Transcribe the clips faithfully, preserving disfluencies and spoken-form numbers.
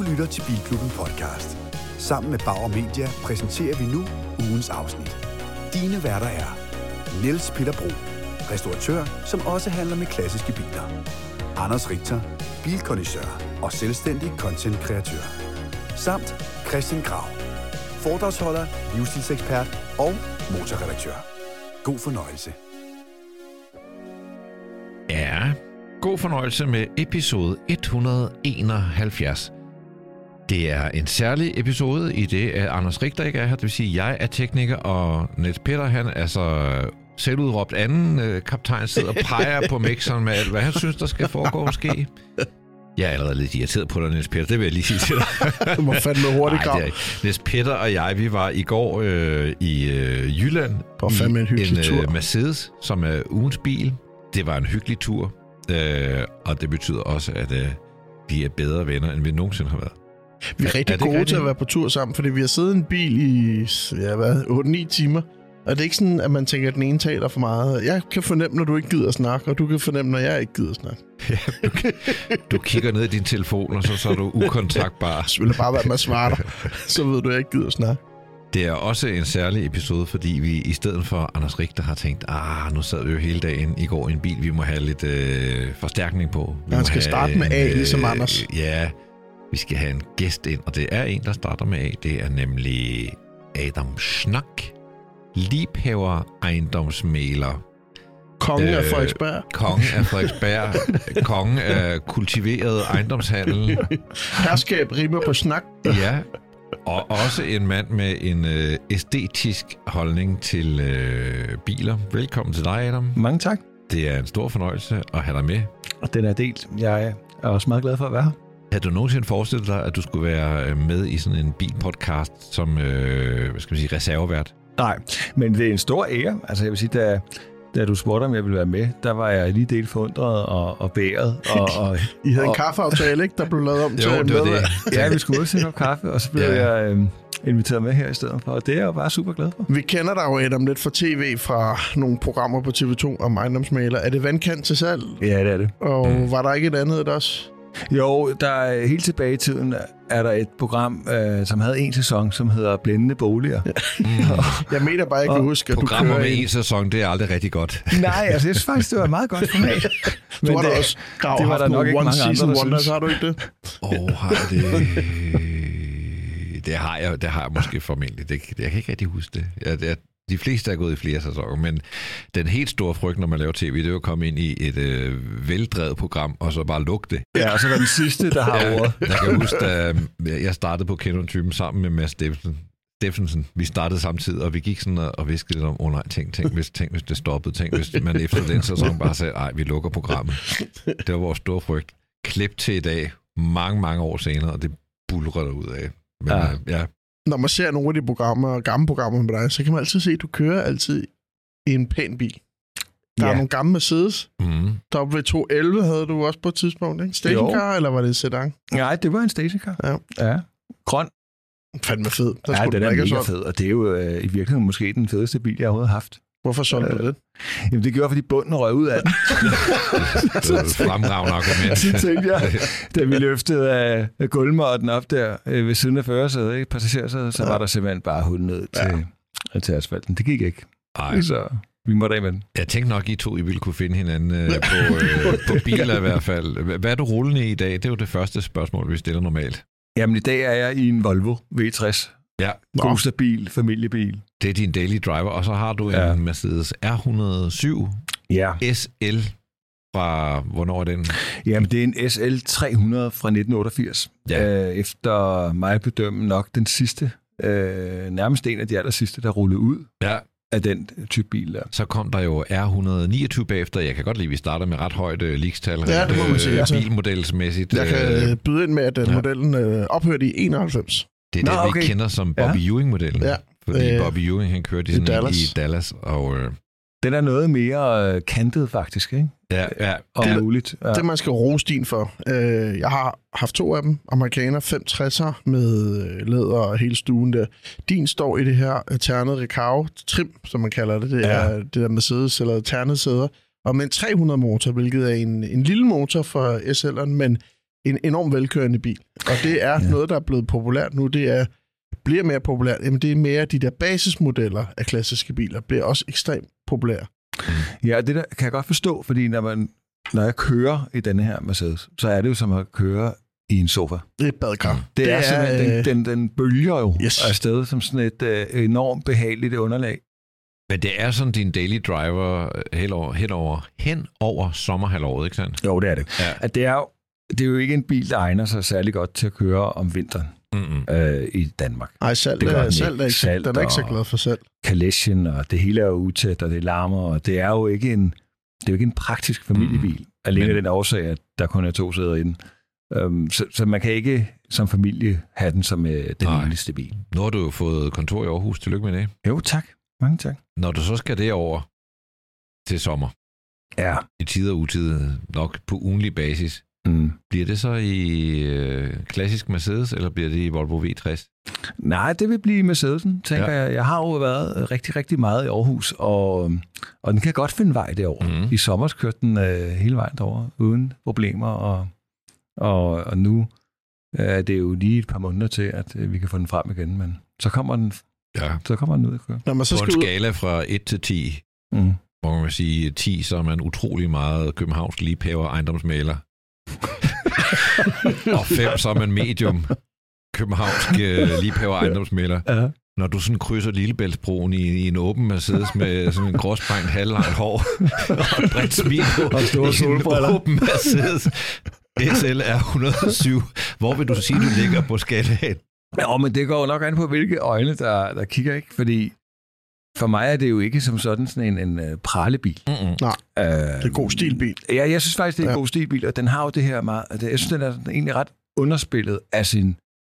Du lytter til Bilklubben Podcast. Sammen med Bauer Media præsenterer vi nu ugens afsnit. Dine værter er Niels Peter Bro, restauratør, som også handler med klassiske biler. Anders Richter, bilkondisseur og selvstændig content-kreatør. Samt Christian Grav, foredragsholder, livsstilsekspert og motorredaktør. God fornøjelse. Ja, god fornøjelse med episode et hundrede og enoghalvfjerds. Det er en særlig episode i det, at Anders Richter ikke er her. Det vil sige, at jeg er tekniker, og Niels Peter, han er så selvudråbt anden øh, kaptajn, sidder og peger på mixeren med alt, hvad han synes, der skal foregå måske. Jeg er allerede lidt irriteret på dig, Niels Peter. Det vil jeg lige sige til dig. Du må fandme hurtigt grav. Niels Peter og jeg, vi var i går øh, i øh, Jylland på fandme en hyggelig en tur. Øh, Mercedes, som er ugens bil. Det var en hyggelig tur, øh, og det betyder også, at øh, vi er bedre venner, end vi nogensinde har været. Vi er rigtig er gode til at være på tur sammen, fordi vi har siddet i en bil i ja, hvad, otte ni timer. Og det er ikke sådan, at man tænker, at den ene taler for meget. Jeg kan fornemme, når du ikke gider snakke, og du kan fornemme, når jeg ikke gider snakke. Ja, du, du kigger ned i din telefon, og så, så er du ukontaktbar. Så vil det bare være med at svare dig, så ved du, at jeg ikke gider snakke. Det er også en særlig episode, fordi vi i stedet for Anders Richter har tænkt, ah, nu sad vi jo hele dagen i går i en bil, vi må have lidt øh, forstærkning på. Vi Han skal have, starte med A, øh, ligesom Anders. Ja, vi skal have en gæst ind, og det er en, der starter med A. Det er nemlig Adam Schnack, liebhaver ejendomsmægler. Kongen øh, af Frederiksberg. Kongen af Frederiksberg. Kongen af kultiveret ejendomshandel. Herskab rimer på snak. Ja, og også en mand med en øh, æstetisk holdning til øh, biler. Velkommen til dig, Adam. Mange tak. Det er en stor fornøjelse at have dig med. Og den er delt. Jeg er også meget glad for at være her. Havde du nogensinde forestillet dig, at du skulle være med i sådan en bilpodcast som øh, hvad skal man sige, reservevært? Nej, men det er en stor ære. Altså jeg vil sige, da, da du spurgte, om jeg ville være med, der var jeg lige delt forundret og, og bæret. Og, og, I havde og, en kaffeaftale, ikke? Der blev lavet om til jo, det var med. det. Ja, vi skulle også sætte op kaffe, og så blev ja. jeg øh, inviteret med her i stedet for. Og det er jeg jo bare super glad for. Vi kender dig jo, Adam, lidt fra tv, fra nogle programmer på T V to om ejendomsmægler. Er det vandkant til salg? Ja, det er det. Og mm. var der ikke et andet også? Jo, der er, helt tilbage i tiden er der et program, øh, som havde en sæson, som hedder Blændende Boliger. Ja. Mm. Jeg mener bare, jeg kan huske, at du kører... Programmer med en sæson, det er aldrig rigtig godt. Nej, altså jeg synes faktisk, det var et meget godt format. Men du har da også Grav, det var der nok ikke one mange season andre, der wonders, synes. har du ikke det? Åh, oh, har jeg det? Det har jeg, det har jeg måske formentlig. Det, jeg kan ikke rigtig huske det. Jeg, jeg, de fleste er gået i flere sæsoner, men den helt store frygt, når man laver tv, det er jo at komme ind i et øh, veldrevet program, og så bare lukke det. Ja, og så var den sidste, der har ja, ordet. Jeg kan huske, da jeg startede på Kender-typen sammen med Mads Steffensen. Steffensen. Vi startede samtidig, og vi gik sådan og, og viskede lidt om, åh oh, nej, tænk, tænk, hvis, tænk, hvis det stoppede, tænk, hvis man efter den sæson bare sagde, ej, vi lukker programmet. Det var vores store frygt. Klip til i dag, mange, mange år senere, og det bulrer der ud af. Men, ja. Øh, ja. Når man ser nogle af de programmer, gamle programmer med dig, så kan man altid se, at du kører altid i en pæn bil. Der ja. er nogle gamle Mercedes. Mm. Top V to elleve havde du også på et tidspunkt, ikke? Stationcar, eller var det sedan? Nej, det var en stationcar. Ja. ja. Grøn. Fandme fed. Der ja, den er mega sådan. fed, og det er jo øh, i virkeligheden måske den fedeste bil, jeg overhovedet har haft. Hvorfor solgte du det? Jamen, det gjorde, fordi bunden røg ud af den. Det er et fremragende argument. Så tænkte jeg, da vi løftede af gulvmåtten op der øh, ved siden af førersædet, ikke, passagersædet, så ja. var der simpelthen bare hul ned til, ja. til asfalten. Det gik ikke. Ej. Så vi måtte af med den. Jeg tænkte nok, I to I ville kunne finde hinanden øh, på, øh, på biler i hvert fald. Hvad er du rullende i i dag? Det er jo det første spørgsmål, vi stiller normalt. Jamen, i dag er jeg i en Volvo V tres. Ja. God, stabil familiebil. Det er din daily driver, og så har du ja. en Mercedes R et hundrede og syv ja. S L fra, hvornår er den? Jamen, det er en S L tre hundrede fra nitten otteogfirs. Ja. Øh, efter mig bedømme nok den sidste, øh, nærmest en af de aller sidste, der rullede ud. Ja. Af den type bil der. Så kom der jo R et hundrede og niogtyve bagefter. Jeg kan godt lide, at vi starter med ret højt uh, leakstal. Ja, det må man sige. Uh, bilmodelsmæssigt. Jeg kan uh, byde ind med, at ja. modellen uh, ophørte i enoghalvfems. Det er Nå, det, vi okay. kender som Bobby ja. Ewing-modellen. Ja. Fordi øh, Bobby Ewing, han kørte i, sådan i Dallas. i Dallas. Og, uh, den er noget mere kantet faktisk, ikke? Ja, ja. Og ja. muligt. Ja. Det, man skal rose din for. Uh, jeg har haft to af dem. Amerikaner fem tresser med læder og hele stuen der. Din står i det her ternede Recaro trim, som man kalder det. Det er ja. det der Mercedes eller ternede sæder. Og med en tre hundrede motor, hvilket er en, en lille motor for S L'eren, men en enormt velkørende bil. Og det er ja. noget, der er blevet populært nu. Det er, bliver mere populært. Jamen, det er mere de der basismodeller af klassiske biler, bliver også ekstremt populære. Ja, det der kan jeg godt forstå, fordi når, man, når jeg kører i denne her Mercedes, så er det jo som at køre i en sofa. Det er et badekar. Det, det er, er simpelthen, den, den, den bølger jo yes. afsted som sådan et uh, enormt behageligt underlag. Men det er sådan din daily driver hen over, hen over, hen over sommerhalvåret, ikke sandt? Jo, det er det. Ja. At det, er jo, det er jo ikke en bil, der egner sig særlig godt til at køre om vinteren mm-hmm. øh, i Danmark. Nej, salt, det er, salt er ikke, salt den er ikke så glad for salt. Kalesjen, og det hele er jo utæt, og det larmer, og det er jo ikke en, det er jo ikke en praktisk familiebil. Mm. Alene Men... den årsag, at der kun er to sæder i den. Um, så, så man kan ikke som familie have den som uh, den eneste bil. Nu har du jo fået kontor i Aarhus. Tillykke med det. Jo, tak. Mange tak. Når du så skal derover til sommer, ja. i tid og utid, nok på ugenlig basis, mm. bliver det så i øh, klassisk Mercedes, eller bliver det i Volvo V tres? Nej, det vil blive i Mercedesen, tænker ja. jeg. Jeg har jo været rigtig, rigtig meget i Aarhus, og, og den kan godt finde vej derover. Mm. I sommer kørte den øh, hele vejen derover, uden problemer, og, og, og nu er øh, det jo lige et par måneder til, at øh, vi kan få den frem igen, men så kommer den Ja. Så kommer den ud at køre. Når man så på en skala fra et til ti, mm. hvor man vil sige ti, så er man utrolig meget Københavns liebhaver ejendomsmægler. Og fem, så er man medium københavnsk liebhaver ejendomsmægler. Ja. Når du sådan krydser Lillebæltsbroen i, i en åben Mercedes med sådan en gråsprængt halvlangt hår og et bredt smil på og store solbriller. En åben Mercedes S L R et hundrede og syv. Hvor vil du sige, du ligger på skalaen? Ja, men det går jo nok an på, hvilke øjne, der, der kigger, ikke? Fordi for mig er det jo ikke som sådan sådan en, en uh, pralebil. Mm-mm. Nej, øh, det er en god stilbil. Ja, jeg synes faktisk, det er en ja. god stilbil, og den har jo det her meget... Jeg synes, den er egentlig ret underspillet af, sin,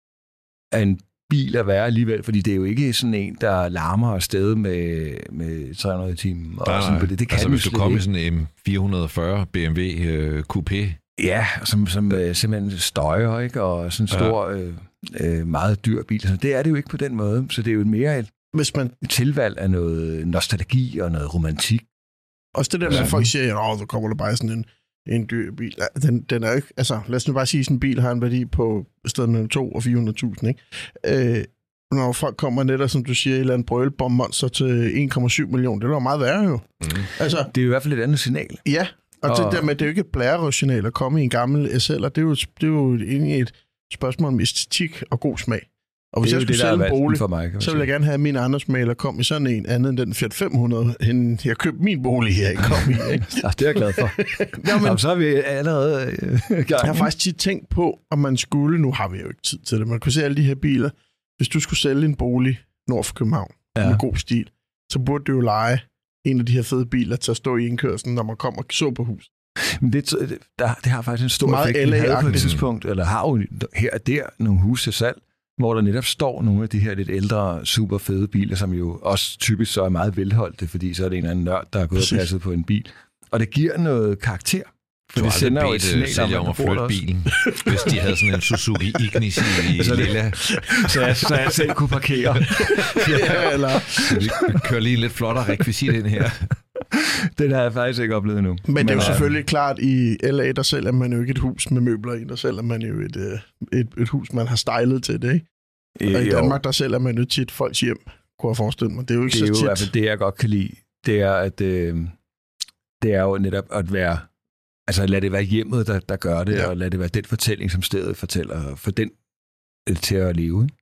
af en bil at være alligevel, fordi det er jo ikke sådan en, der larmer afsted med, med tre hundrede i timen. Og sådan på det. Det kan altså, hvis du kommer i sådan en M fire hundrede og fyrre B M W uh, Coupé. Ja, som, som uh, simpelthen støjer, ikke? Og sådan en stor... Ja. Øh, Øh, meget dyr bil. Så det er det jo ikke på den måde. Så det er jo mere et, Hvis man... et tilvalg af noget nostalgi og noget romantik. Også det der med, at folk siger, at så kommer der bare sådan en, en dyr bil. Den, den er jo ikke... Altså, lad os nu bare sige, at sådan en bil har en værdi på stedet mellem to og fire hundrede tusind, ikke? Øh, når folk kommer netop, som du siger, i et eller andet brølbommonster til en komma syv millioner, det er jo meget værre jo. Mm. Altså, det er jo i hvert fald et andet signal. Ja, og, og... det der med, det er jo ikke et blærerødsignal at komme i en gammel S L'er. Det er jo, det er jo egentlig et spørgsmål om æstetik og god smag. Og hvis jeg skulle sælge en bolig, for mig, så vil jeg gerne have, at min ejendomsmægler kom i sådan en anden end den Fiat fem hundrede, hen jeg købte min bolig her, ikke kom i. Ikke? Ja, det er jeg glad for. Jamen, Jamen, så er vi allerede øh, jeg har faktisk tit tænkt på, om man skulle, nu har vi jo ikke tid til det, man kunne se alle de her biler. Hvis du skulle sælge en bolig nord for København, ja. med god stil, så burde du jo leje en af de her fede biler til at stå i indkørslen, når man kommer og så på hus. Men det, der, det har faktisk en stor meget effekt. Det havde på et tidspunkt, eller har jo her og der nogle huse til salg, hvor der netop står nogle af de her lidt ældre, super fede biler, som jo også typisk så er meget velholdte, fordi så er det en eller anden nørd, der er gået Præcis. og passet på en bil. Og det giver noget karakter. For du det sender jo et signal om, at flytte bilen, hvis de havde sådan en Suzuki Ignis i så lilla. Så jeg, så jeg selv kunne parkere. ja, eller... Vi kører lige lidt flottere rekvisit ind her. Den har jeg faktisk ikke oplevet endnu. Men, Men det er jo selvfølgelig klart, i L A, der sælger man jo ikke et hus med møbler i, der sælger man jo et, et, et hus, man har stylet til det, ikke? Øh, og i Danmark, der sælger man jo tit folks hjem, kunne jeg forestille mig. Det er jo ikke det er så jo tit. I hvert fald det, jeg godt kan lide. Det er, at øh, det er jo netop at være, altså lad det være hjemmet, der, der gør det, ja. og lad det være den fortælling, som stedet fortæller, for den til at leve. Ikke?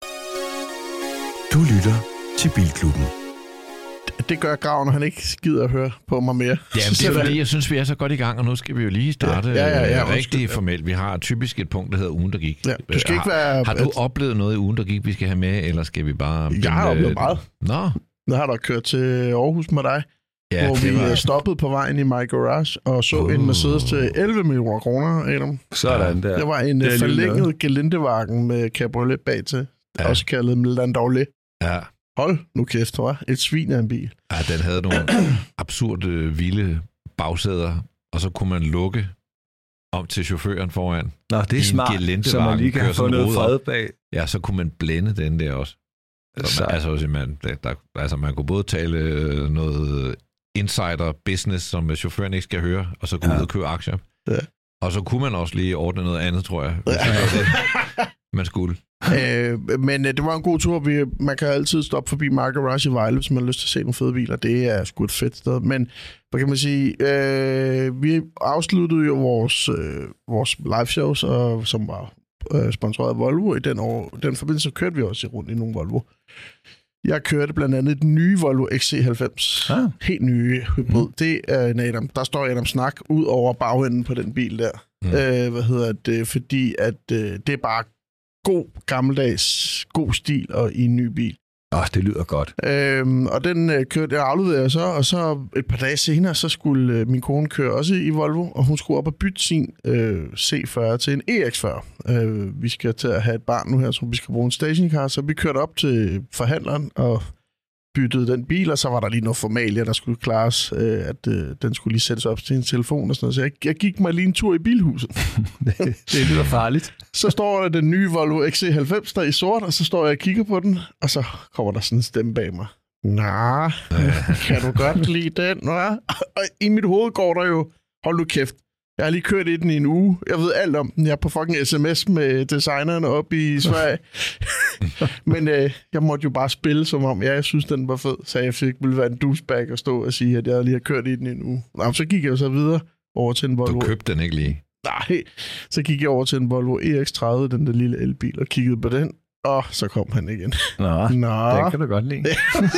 Du lytter til Bilklubben. Det gør Grav, når han ikke gider at høre på mig mere. Ja, det er fordi, jeg synes, vi er så godt i gang, og nu skal vi jo lige starte ja, ja, ja, ja, rigtig ja. formelt. Vi har typisk et punkt, der hedder ugen, der gik. Ja, du skal ikke være... Har, har du et... oplevet noget i ugen, der gik, vi skal have med, eller skal vi bare... Jeg har oplevet meget. Nå. Jeg har da kørt til Aarhus med dig, ja, hvor vi var... stoppede på vejen i My Garage og så uh. en Mercedes til elleve millioner kroner, Adam. Sådan der. Det var en det forlænget Gelindewagen med cabriolet bag til, ja. også kaldet Landaulet. Ja. Hold nu kæft, var et svin af en bil. Ja, den havde nogle absurde, vilde bagsæder, og så kunne man lukke om til chaufføren foran. Nå, det er smart, så man lige kan få noget fred bag. Ja, så kunne man blænde den der også. Så man, altså, man, der, altså, man kunne både tale noget insider business, som chaufføren ikke skal høre, og så gå ja. ud og købe aktier. Ja. Og så kunne man også lige ordne noget andet, tror jeg. Hvis det, man skulle. Øh, men øh, det var en god tur. Vi, man kan altid stoppe forbi Mark Garage i Vejle, hvis man har lyst til at se nogle fede biler. Det er sgu et fedt sted. Men hvad kan man sige? Øh, vi afsluttede jo vores, øh, vores live shows, og, som var øh, sponsoreret af Volvo. I den, år, den forbindelse kørte vi også rundt i nogle Volvo. Jeg kørte blandt andet den nye Volvo X C halvfems. Ah. Helt nye hybrid. Mm. Det er en Adam. Der står Adam Snak ud over bagenden på den bil der. Mm. Øh, hvad hedder det? Fordi at øh, det er bare god, gammeldags, god stil og i en ny bil. Åh, oh, det lyder godt. Øhm, og den øh, kørte jeg afleverede så, og så et par dage senere, så skulle øh, min kone køre også i Volvo, og hun skulle op og bytte sin øh, C fyrre til en E X fyrre. Øh, vi skal til at have et barn nu her, så vi skal bruge en stationcar, så vi kørte op til forhandleren og byttede den bil, og så var der lige noget formalia, der skulle klares, øh, at øh, den skulle lige sættes op til en telefon og sådan noget. Så jeg, jeg gik mig lige en tur i bilhuset. det, det lyder farligt. Så står der den nye Volvo X C halvfems der i sort, og så står jeg og kigger på den, og så kommer der sådan en stemme bag mig. Nå, kan du godt lide den? Nå? Og i mit hoved går der jo, hold nu kæft, jeg har lige kørt i den i en uge. Jeg ved alt om den. Jeg er på fucking sms med designerne op i Sverige. Men øh, jeg måtte jo bare spille, som om ja, jeg synes, den var fed. Så jeg fik ville være en douchebag at stå og sige, at jeg lige har kørt i den i en uge. Nå, så gik jeg jo så videre over til en Volvo. Du købte den ikke lige? Nej, så gik jeg over til en Volvo E X tredive, den der lille elbil, og kiggede på den. Og så kom han igen. Nå, Nå. Den kan du godt lide.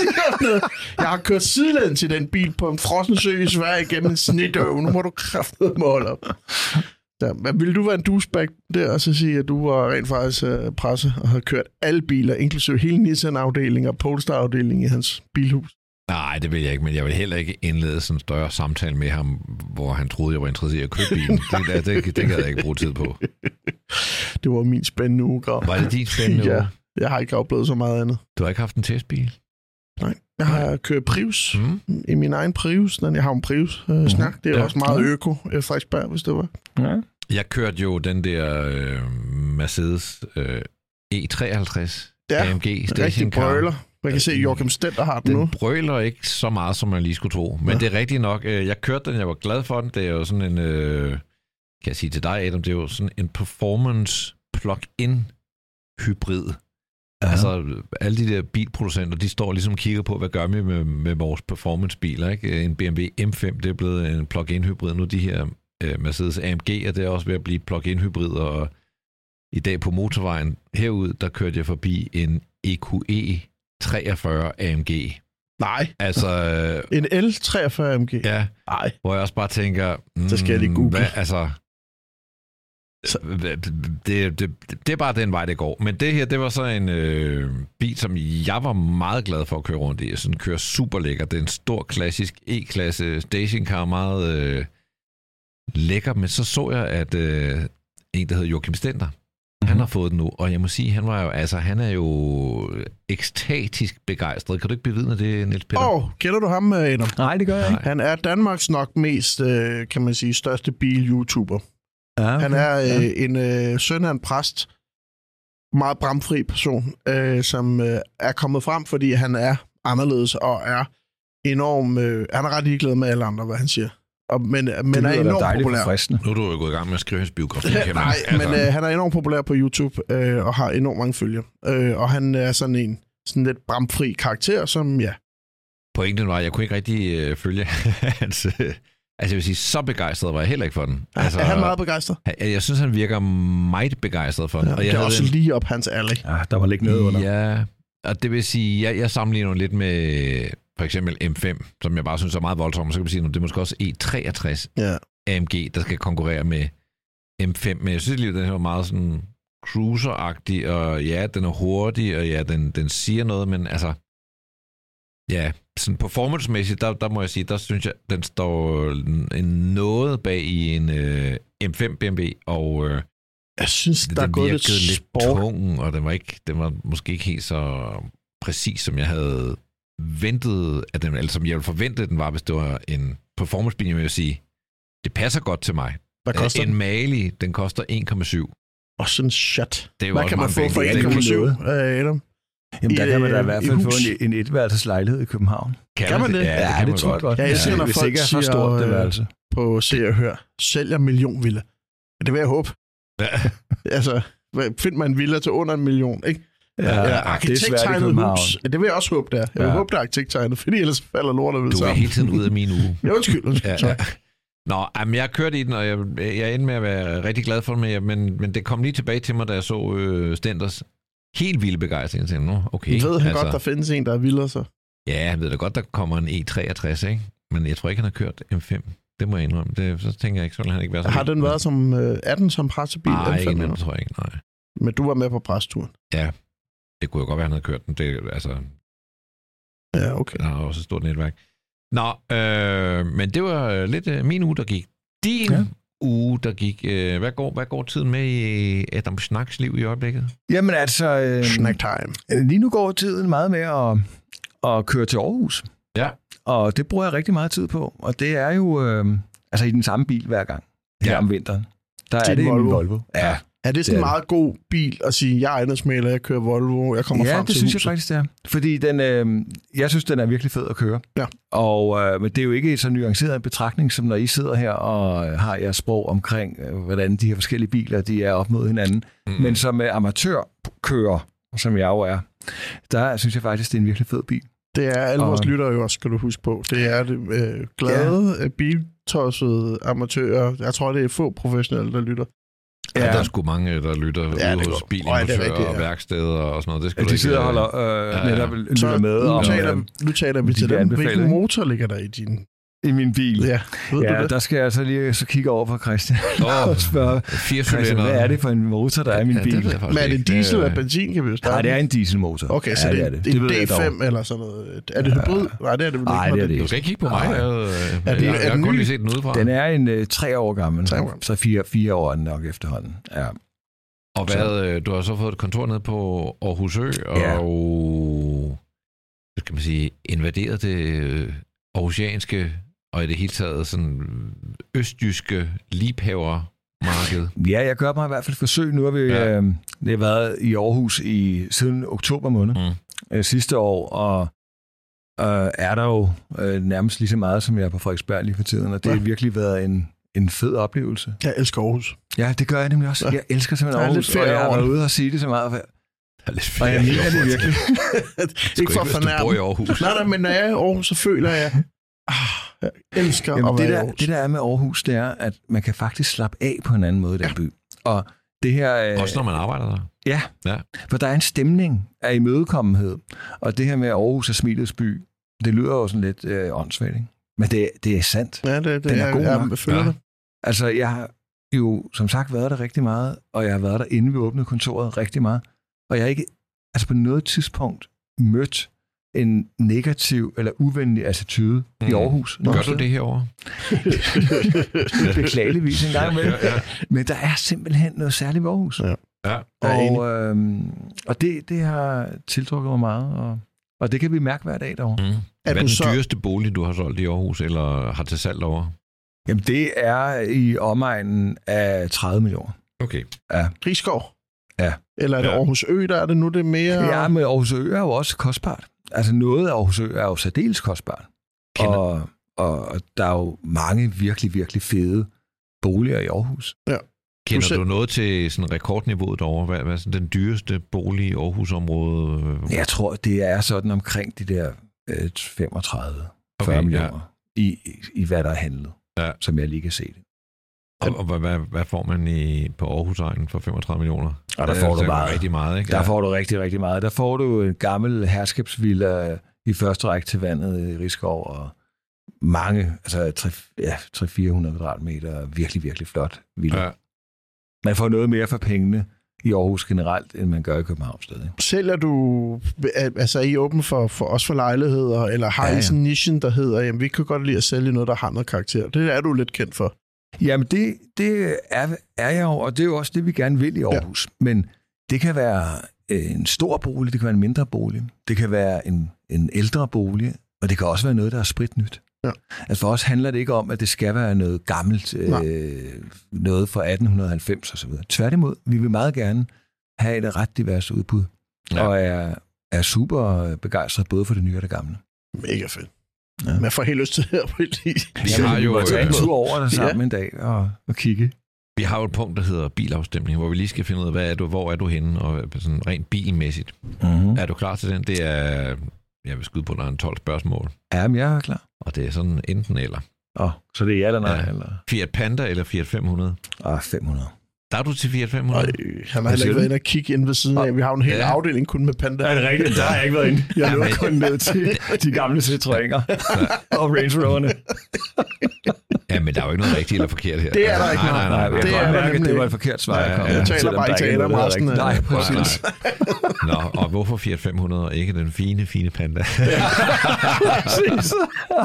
Jeg har kørt sidelæns i den bil på en frossen sø i Sverige igennem en snedøv. Nu må du kraftedeme måle op. Ja, men ville du være en douchebag der, og så sige, at du var rent faktisk uh, presse og havde kørt alle biler, inklusive hele Nissan-afdelingen og Polestar-afdelingen i hans bilhus? Nej, det vil jeg ikke, men jeg vil heller ikke indlede sådan en større samtale med ham, hvor han troede, jeg var interesseret i at købe bilen. Det, det, det, det kan jeg ikke bruge tid på. Det var min spændende uge, Grav. Var det din spændende uge? Ja, jeg har ikke oplevet så meget andet. Du har ikke haft en testbil? Nej, jeg har kørt Prius mm. i min egen Prius. Den, jeg har en Prius øh, snak. Det er ja. også meget øko, øh, Frederiksberg, hvis det var. Ja. Jeg kørte jo den der øh, Mercedes øh, E treoghalvtreds ja, A M G stationcar. Brøler. Man kan se, at Joachim Stender har den, den nu. Den brøler ikke så meget, som man lige skulle tro. Men ja. det er rigtigt nok. Øh, jeg kørte den, jeg var glad for den. Det er jo sådan en, øh, kan jeg sige til dig, Adam, det er jo sådan en performance plug-in hybrid. Ja. Altså, alle de der bilproducenter, de står ligesom og kigger på, hvad gør vi med, med vores performancebiler, ikke? En B M W M fem, det er blevet en plug-in hybrid. Nu de her øh, Mercedes A M G'er, det er også ved at blive plug-in hybrid, og i dag på motorvejen herud, der kørte jeg forbi en E Q E treogfyrre A M G. Nej. Altså, en L treogfyrre A M G? Ja. Nej. Hvor jeg også bare tænker, mm, så skal jeg lige google. Hvad, altså, så. Det, det, det er bare den vej, det går. Men det her, det var så en øh, bil, som jeg var meget glad for at køre rundt i. Jeg synes, den kører super lækker. Det er en stor, klassisk E-klasse stationcar, meget øh, lækker. Men så så jeg, at øh, en, der hedder Joachim Stender, mm-hmm. han har fået den nu. Og jeg må sige, han var jo, altså, han er jo ekstatisk begejstret. Kan du ikke bevidne det, Niels Peter? Åh, oh, kender du ham, Adam? Nej, det gør jeg ikke. Han er Danmarks nok mest, øh, kan man sige, største bil-YouTuber. Ja, okay. Han er øh, ja. en øh, søn af en præst, meget bramfri person, øh, som øh, er kommet frem, fordi han er anderledes og er enorm, øh, han er ret ligeglad med alle andre, hvad han siger. Og, men men er enormt populær. Nu er du jo gået i gang med at skrive hans biografi. Nej, altså. men øh, han er enormt populær på YouTube øh, og har enormt mange følgere. Øh, og han er sådan en sådan lidt bramfri karakter, som ja. Pointen var, jeg kunne ikke rigtig øh, følge hans... Øh, Altså jeg vil sige, så begejstret var jeg heller ikke for den. Altså, er han meget begejstret? Jeg, jeg synes, han virker meget begejstret for den. Ja, og jeg det er også en... lige op hans alley. Ja, der var ikke noget under. Ja, og det vil sige, jeg, jeg sammenligner lidt med for eksempel M fem, som jeg bare synes er meget voldsomt. Så kan man sige, at det er måske også E treogtres ja. A M G, der skal konkurrere med M fem. Men jeg synes lige, at den her var meget sådan cruiser-agtig, og ja, den er hurtig, og ja, den, den siger noget, men altså... Ja, sådan performance-mæssigt, der, der må jeg sige, der synes jeg, den står en noget bag i en øh, M fem B M W, og øh, jeg synes, den, der er den gået lidt sport. tung, og den var, ikke, den var måske ikke helt så præcis, som jeg havde ventet, at den, eller som jeg ville forvente, den var, hvis det var en performance-bil, jeg vil sige, det passer godt til mig. Hvad koster en den? Mali, den koster en komma syv. Og sådan shit. Det er jo hvad også kan man få for en komma syv, Adam? Jamen, der I, kan man da i hvert fald i få en, en etværelseslejlighed i København. Kan, kan man det? Ja, det, ja, det, det tror jeg godt. Ja, jeg ser, når hvis folk ikke er for stort, det værelse. På Se og Hør, sælger millionvilla. Det vil jeg håbe. Ja. Altså, find mig en villa til under en million, ikke? Ja, Ja, det er arkitekttegnet hus. Det vil jeg også håbe, der. Jeg vil Ja. håbe, det er arkitekttegnet, fordi ellers falder lortet ud Du er sammen. hele tiden ud af min uge. Ja, undskyld, undskyld. Ja, ja. Ja. Nå, jamen, jeg kørte i den, og jeg, jeg endte med at være rigtig glad for det, men, men det kom lige tilbage til mig, da jeg så øh, Stenders helt vilde begejstring. Jeg tænkte, nå, okay. Jeg ved han altså, godt, der findes en, der er vildere så. Ja, jeg ved da godt, der kommer en E treogtres, ikke? Men jeg tror ikke, han har kørt M fem. Det må jeg indrømme. Det, så tænker jeg ikke, så vil han ikke være så Har vild. den været som øh, atten som pressebil? Nej, M fem, ikke, eller? det tror jeg ikke, nej. Men du var med på pressturen? Ja, det kunne jo godt være, han havde kørt den. Det, altså, Ja, okay. der har også et stort netværk. Nå, øh, men det var lidt øh, min uge, der gik. Din ja. uge, der gik. Øh, hvad, går, hvad går tiden med i Adam Schnacks liv i øjeblikket? Jamen altså... Øh, Snack time. Lige nu går tiden meget med at, at køre til Aarhus. Ja. Og det bruger jeg rigtig meget tid på. Og det er jo øh, altså i den samme bil hver gang. Her Ja. om vinteren. Der Din er det Volvo. en Volvo. Ja, Er det sådan en Det er meget god bil at sige, jeg er ejendomsmægler, jeg kører Volvo, jeg kommer ja frem det til synes huset? jeg faktisk, det er. Fordi den, øh, jeg synes, den er virkelig fed at køre. Ja. Og, øh, men det er jo ikke så nuanceret en betragtning, som når I sidder her og har jeres sprog omkring, øh, hvordan de her forskellige biler de er op mod hinanden. Mm. Men som øh, amatørkører, som jeg jo er, der synes jeg faktisk, det er en virkelig fed bil. Det er alle vores Og- lyttere jo også, skal du huske på. Det er det øh, glade, ja. biltossede amatører. Jeg tror, det er få professionelle, der lytter. Ja, der er sgu mange, der lytter Ja, ja, det ude hos går. bilimportører Øj, det er rigtigt, og ja. værksteder og sådan noget. Det skal Ja, du de ikke, sidder og øh, holder øh, ja, ja. netop lytter Så med nu om, taler, øh, nu taler vi de til kan dem. anbefale, Hvilken ikke? motor ligger der i din? i min bil. Ja, ved Ja, du det? der skal jeg så lige så kigge over for Christian Åh, og spørge, fire Christian, cylinder. hvad er det for en motor, der er i min Ja, bil? det ved jeg faktisk Men er det ikke. diesel Det- eller benzin, kan vi jo starte? Nej, det er en dieselmotor. Okay, så ja, det er, det, det ved er jeg D dog. fem eller sådan noget. Er det hybrid? Nej, det er det vel Nej, ikke. det er det Du ikke. skal ikke kigge på mig. Nej. Jeg, jeg, Er det- jeg, er jeg har den kun ny? lige set den udefra. Den er en øh, tre år gammel, Tre år. så fire, fire år er den nok efterhånden. Ja. Og hvad, øh, du har så fået et kontor nede på Aarhus Ø, og Ja. hvad skal man sige, invaderet det øh, aarhusianske og i det hele taget sådan østjyske liebhavermarked. Ja, jeg gør mig i hvert fald et forsøg. Nu har vi Ja. ja. øh, det har været i Aarhus i siden oktober måned Mm. øh, sidste år, og øh, er der jo øh, nærmest lige så meget, som jeg er på Frederiksberg lige for tiden, og det har Ja. virkelig været en, en fed oplevelse. Jeg elsker Aarhus. Ja, det gør jeg nemlig også. Ja. Jeg elsker simpelthen Der er lidt Aarhus, og ferie jeg har over været det. ude og sige det så meget. Det er lidt Og jeg fedt. mener det virkelig. Ikke for at hvis du fornærme. bor i Aarhus. Nej, nej, men når jeg er i Aarhus, så føler jeg, ah, jeg elsker Jamen, at det, være i der, Aarhus. det der er med Aarhus, det er, at man kan faktisk slappe af på en anden måde i den Ja. by. Og det her... øh, Også når man arbejder der. Ja, Ja. for der er en stemning af imødekommenhed. Og det her med Aarhus er smilets by, det lyder jo sådan lidt øh, åndssvagt, ikke? Men det, det er sandt. Ja, det, det Den er jeg, god jeg, nok. jeg føler Ja. det. Altså, jeg har jo som sagt været der rigtig meget, og jeg har været der, inden vi åbnede kontoret, rigtig meget. Og jeg har ikke altså på noget tidspunkt mødt en negativ eller uvenlig attitude mm. i Mm. Aarhus. Gør du det herovre? Beklageligvis en gang imellem. Ja, ja. Men der er simpelthen noget særligt ved Aarhus. Ja. Ja. Jeg er enig. Og, øhm, og det, det har tiltrukket mig meget, og, og det kan vi mærke hver dag derovre. Mm. Er Hvad er du den så- dyreste bolig, du har solgt i Aarhus, eller har til salg derovre? Jamen, det er i omegnen af tredive millioner. Okay. Rigskov? Ja. Eller er det Ja. Aarhus Ø, der er det nu det mere? Ja, men Aarhus Ø er jo også kostbart. Altså noget af Aarhus Ø er jo særdeles kostbart. Kender- Og, og, og der er jo mange virkelig, virkelig fede boliger i Aarhus. Kender Du selv- du noget til sådan rekordniveauet derovre? Hvad, hvad er sådan den dyreste bolig i Aarhusområdet? Jeg tror, det er sådan omkring de der øh, femogtredive til fyrre Okay, millioner i, i, i hvad der er handlet, Ja. som jeg lige kan se det. Og, og hvad, hvad, hvad får man i, på Aarhus-egnen for femogtredive millioner? Og der Det får er du altså meget. rigtig meget, ikke? Der får du rigtig, rigtig meget. Der får du en gammel herskabsvilla i første række til vandet i Rigskov, og mange, altså tre til fire hundrede kvadratmeter, virkelig, virkelig flot villa. Ja. Man får noget mere for pengene i Aarhus generelt, end man gør i København stadig. Sælger du, altså er I åben for, for os for lejligheder, eller har Ja, I ja. sådan en nichen, der hedder, jamen vi kan godt lide at sælge noget, der har noget karakter. Det er du lidt kendt for. Jamen, det, det er, er jeg jo, og det er jo også det, vi gerne vil i Aarhus. Ja. Men det kan være en stor bolig, det kan være en mindre bolig, det kan være en, en ældre bolig, og det kan også være noget, der er spritnyt. Ja. Altså for os handler det ikke om, at det skal være noget gammelt, øh, noget fra atten halvfems og så videre. Tværtimod, vi vil meget gerne have et ret divers udbud, Ja. ja. og er, er super begejstret både for det nye og det gamle. Mega fedt. Ja. Ja. Men jeg får helt lyst til at Vi har jo, tage en øh, tur over der sammen Ja. en dag og, og kigge. Vi har jo et punkt, der hedder bilafstemning, hvor vi lige skal finde ud af, hvad er du, hvor er du henne, og sådan rent bilmæssigt. Mm-hmm. Er du klar til den? Det er, jeg vil skyde på, der er en tolv spørgsmål. Jamen, jeg er klar. Og det er sådan enten eller. Åh, oh, så det er ja eller nej? Ja. Eller? Fiat Panda eller Fiat fem hundrede? Ah, fem hundrede. Der er du til Fiat fem hundrede? Øh, han har heller ikke været inde og kigge ind ved siden af. Vi har jo en hel Ja. afdeling kun med Panda. Er det rigtigt? Der har jeg ikke været inde. Jeg løber men- kun ned til de gamle Citroëner og Range Rover'erne. Ja, men der er jo ikke noget rigtigt eller forkert her. Det er der ikke nej, nej, nej, Nej, nej. jeg Det kan er godt der mærke, at nemlig det var et ikke. forkert svar, Ja, jeg kom ja. med. Jeg taler Selvom bare der ikke er Italien om noget, der er resten af- rigtigt. Nej, Nej, præcis. nej. Nå, og hvorfor Fiat fem hundrede og ikke den fine, fine Panda? Præcis.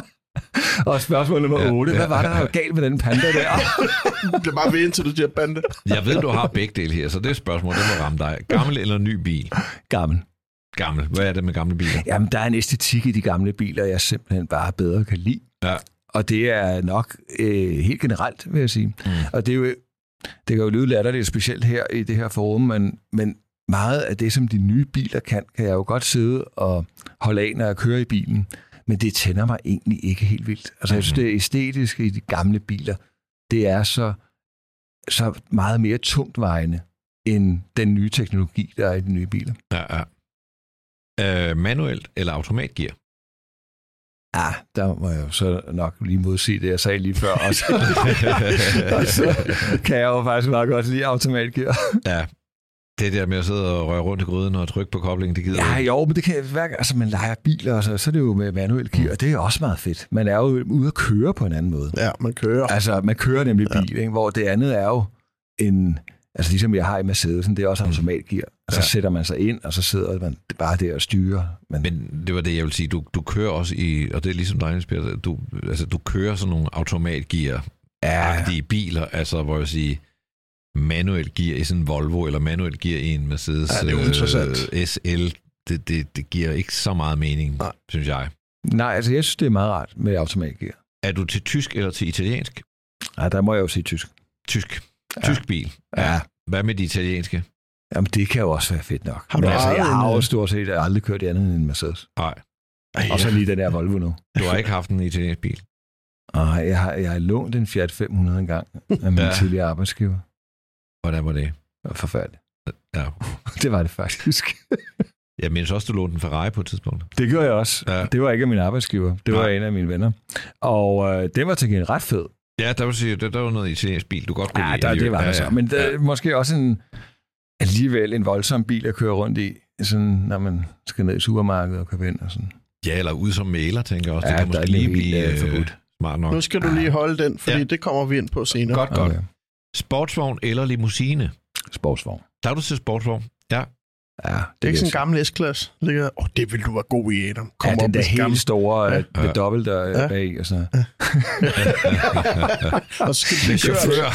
Og spørgsmål nummer Ja, otte. ja, Hvad var der, der var galt med den panda der? Det er bare ved, indtil du siger Panda. Jeg ved, du har begge dele her, så det er et spørgsmål, det må ramme dig. Gammel eller ny bil? Gammel. Gammel. Hvad er det med gamle biler? Jamen, der er en æstetik i de gamle biler, jeg simpelthen bare bedre kan lide. Ja. Og det er nok øh, helt generelt, vil jeg sige. Mm. Og det er jo, det kan jo lyde latterligt specielt her i det her forum, men, men meget af det, som de nye biler kan, kan jeg jo godt sidde og holde af, når jeg kører i bilen. Men det tænder mig egentlig ikke helt vildt. Altså, jeg synes, det æstetiske i de gamle biler, det er så, så meget mere tungtvejende end den nye teknologi, der er i de nye biler. Ja, ja. Øh, manuelt eller automatgear? Ja, der må jeg jo så nok lige modsige det, jeg sagde lige før også. Og så kan jeg jo faktisk meget godt lide automatgear. Ja. Det der med at sidde og røre rundt i gryden og trykke på koblingen, det gider Ja, jeg ikke. jo, men det kan være, altså man leger biler, og så, så er det jo med manuel gear, og det er også meget fedt. Man er jo ude at køre på en anden måde. Ja, man kører. Altså, man kører nemlig bil, ja. Ikke? Hvor det andet er jo en... Altså ligesom jeg har i Mercedesen, det er også automatgear. Og så Ja. sætter man sig ind, og så sidder man bare der og styrer. Men, Men det var det, jeg vil sige. Du, du kører også i, og det er ligesom dig, Niels Peter, du, altså, du kører sådan nogle automatgear-agtige biler, altså hvor jeg siger, manuel gear i sådan en Volvo, eller manuel gear i en Mercedes Ja, det er jo interessant. øh, S L, det, det, det giver ikke så meget mening, Nej. synes jeg. nej, altså jeg synes, det er meget rart med automatgear. Er du til tysk eller til italiensk? Nej, der må jeg jo sige tysk. Tysk. Ja. Tysk bil. Ja. Hvad med de italienske? Jamen, det kan jo også være fedt nok. Har du Men altså, ejet jeg har en, jo øh, stort set aldrig kørt i andet end en Mercedes. Nej. Ej, Og så lige den der Volvo nu. Du har ikke haft en italiensk bil? Og jeg har, jeg har lånt en Fiat fem hundrede en gang af min Ja. ja. tidligere arbejdsgiver. Hvordan var det? Det var forfærdeligt. Ja. Det var det faktisk. Jeg mindes også, du lånte en Ferrari på et tidspunkt. Det gjorde jeg også. Ja. Det var ikke af min arbejdsgiver. Det var Nej. en af mine venner. Og øh, det var til gengæld ret fed. Ja, der vil sige, der, der var noget italiensk bil, du godt kunne Ja, lide. der, det var ja, der så. Men der, ja. måske også en alligevel en voldsom bil at køre rundt i, sådan, når man skal ned i supermarkedet og købe ind og sådan. Ja, eller ude som maler, tænker jeg også. Ja, det kan der måske er lige lige blive helt, øh, øh, forbudt. smart nok. Nu skal du lige holde den, fordi Ja. ja. det kommer vi ind på senere. Godt, godt. Okay. Sportsvogn eller limousine? Sportsvogn. Der er du til sportsvogn. Ja. Ja, det, Det er ikke sådan en vil gammel S-klasse. Åh, oh, det vil du være god i, Adam. Kom jeg sige. Ja, op den der med skam. helt store Ja. ja. med Ja. dobbelt der Ja. ja. bag og sådan. Og så skal Med vi køre. chauffør.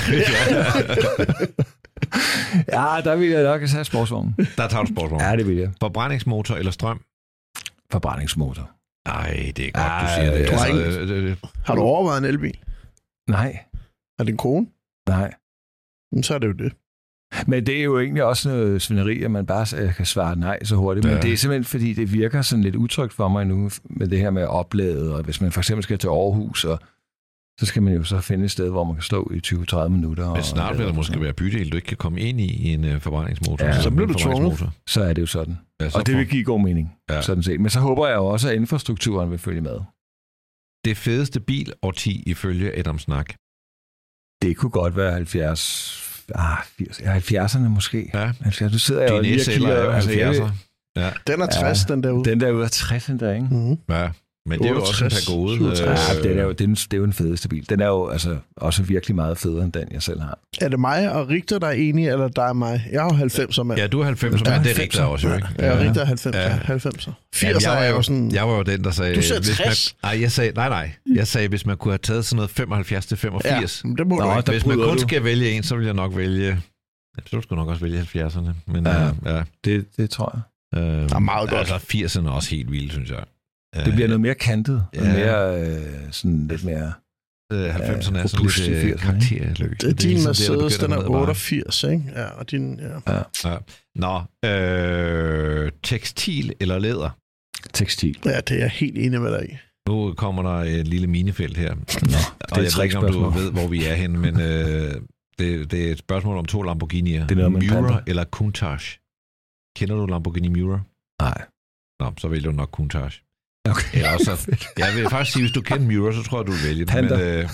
Ja, der vil jeg nok have sportsvognen. Der tager du sportsvogn. Ja, det vil jeg. Forbrændingsmotor eller strøm? Forbrændingsmotor. Nej, det er godt, Ej, du siger det. du har Altså, ikke- øh, øh, Har du overvejet en elbil? Nej, Er det en kone? nej. Men så er det jo det. Men det er jo egentlig også noget svineri, at man bare kan svare nej så hurtigt. Men Ja. det er simpelthen, fordi det virker sådan lidt utrygt for mig nu, med det her med at oplade, og hvis man for eksempel skal til Aarhus, og så skal man jo så finde et sted, hvor man kan stå i tyve til tredive minutter. Men snart vil der måske være bydel, du ikke kan komme ind i, i en uh, forbrændingsmotor. Ja, Sådan så en bliver du forbrændingsmotor. Så er det jo sådan. Ja, så Og det får- vil give god mening, Ja. ja. sådan set. Men så håber jeg jo også, at infrastrukturen vil følge med. Det fedeste bilårti ifølge Adam Snak. Det kunne godt være halvfjerds, ah, firs, ja, halvfjerdserne måske. Ja. halvfjerds, nu sidder jeg jo Din lige og S L'er kigger. er jo altså, jeg- halvfjerdser. Ja. Den er tres, ja. Den derude. Den der ude af tresserne der, ikke? Mm-hmm. ja. Men det er jo også en otteogtres, pagode. syvogtres. Ja, det er, jo, det, er den, det er jo den fedeste bil. Den er jo altså også virkelig meget federe end den, jeg selv har. Er det mig og Richter, der er enige, eller dig og mig? Jeg er jo halvfemser, mand. Ja, du er halvfemser, Ja, men det er halvfemser. Richter også, jo ikke? Ja, Richter er halvfemser. Ja. Ja. halvfemser. Jamen, firser jeg, var er jo, jo sådan... jeg var jo den, der sagde... Du sagde hvis tres. Man, nej, jeg sagde, nej, nej. Jeg sagde, hvis man kunne have taget sådan noget femoghalvfjerds til femogfirs. Ja, men det må Nå, du ikke. der Hvis man bryder kun du. skal vælge en, så vil jeg nok vælge... Ja, så skulle nok også vælge halvfjerdserne. Men Ja. øh, ja. Det, det tror jeg. Øh, Ja, meget godt. Altså firserne er også helt vilde, synes jeg. Det bliver noget mere kantet, og ja. mere øh, sådan lidt mere... Øh, halvfemserne er sådan robust lidt i øh, firserne, karakterløs. Det er din ligesom Mercedes, der den er begynder at otteogfirs, ikke? Ja, og din... Ja. Ja. Nå, øh, tekstil eller læder? Tekstil. ja, det er jeg helt enig med dig i. Nu kommer der et lille minefelt her. Nå, Og jeg ved ikke, om du trickspørgsmål. ved, hvor vi er henne, men øh, Det, det er et spørgsmål om to Lamborghini'er. Det er noget med en Miura Panther. eller Countach. Kender du Lamborghini Miura? Nej. Nå, så vælger du nok Countach. Okay. Eller også, jeg vil faktisk sige, hvis du kender Miura, så tror jeg, du vil vælge den. Men, øh,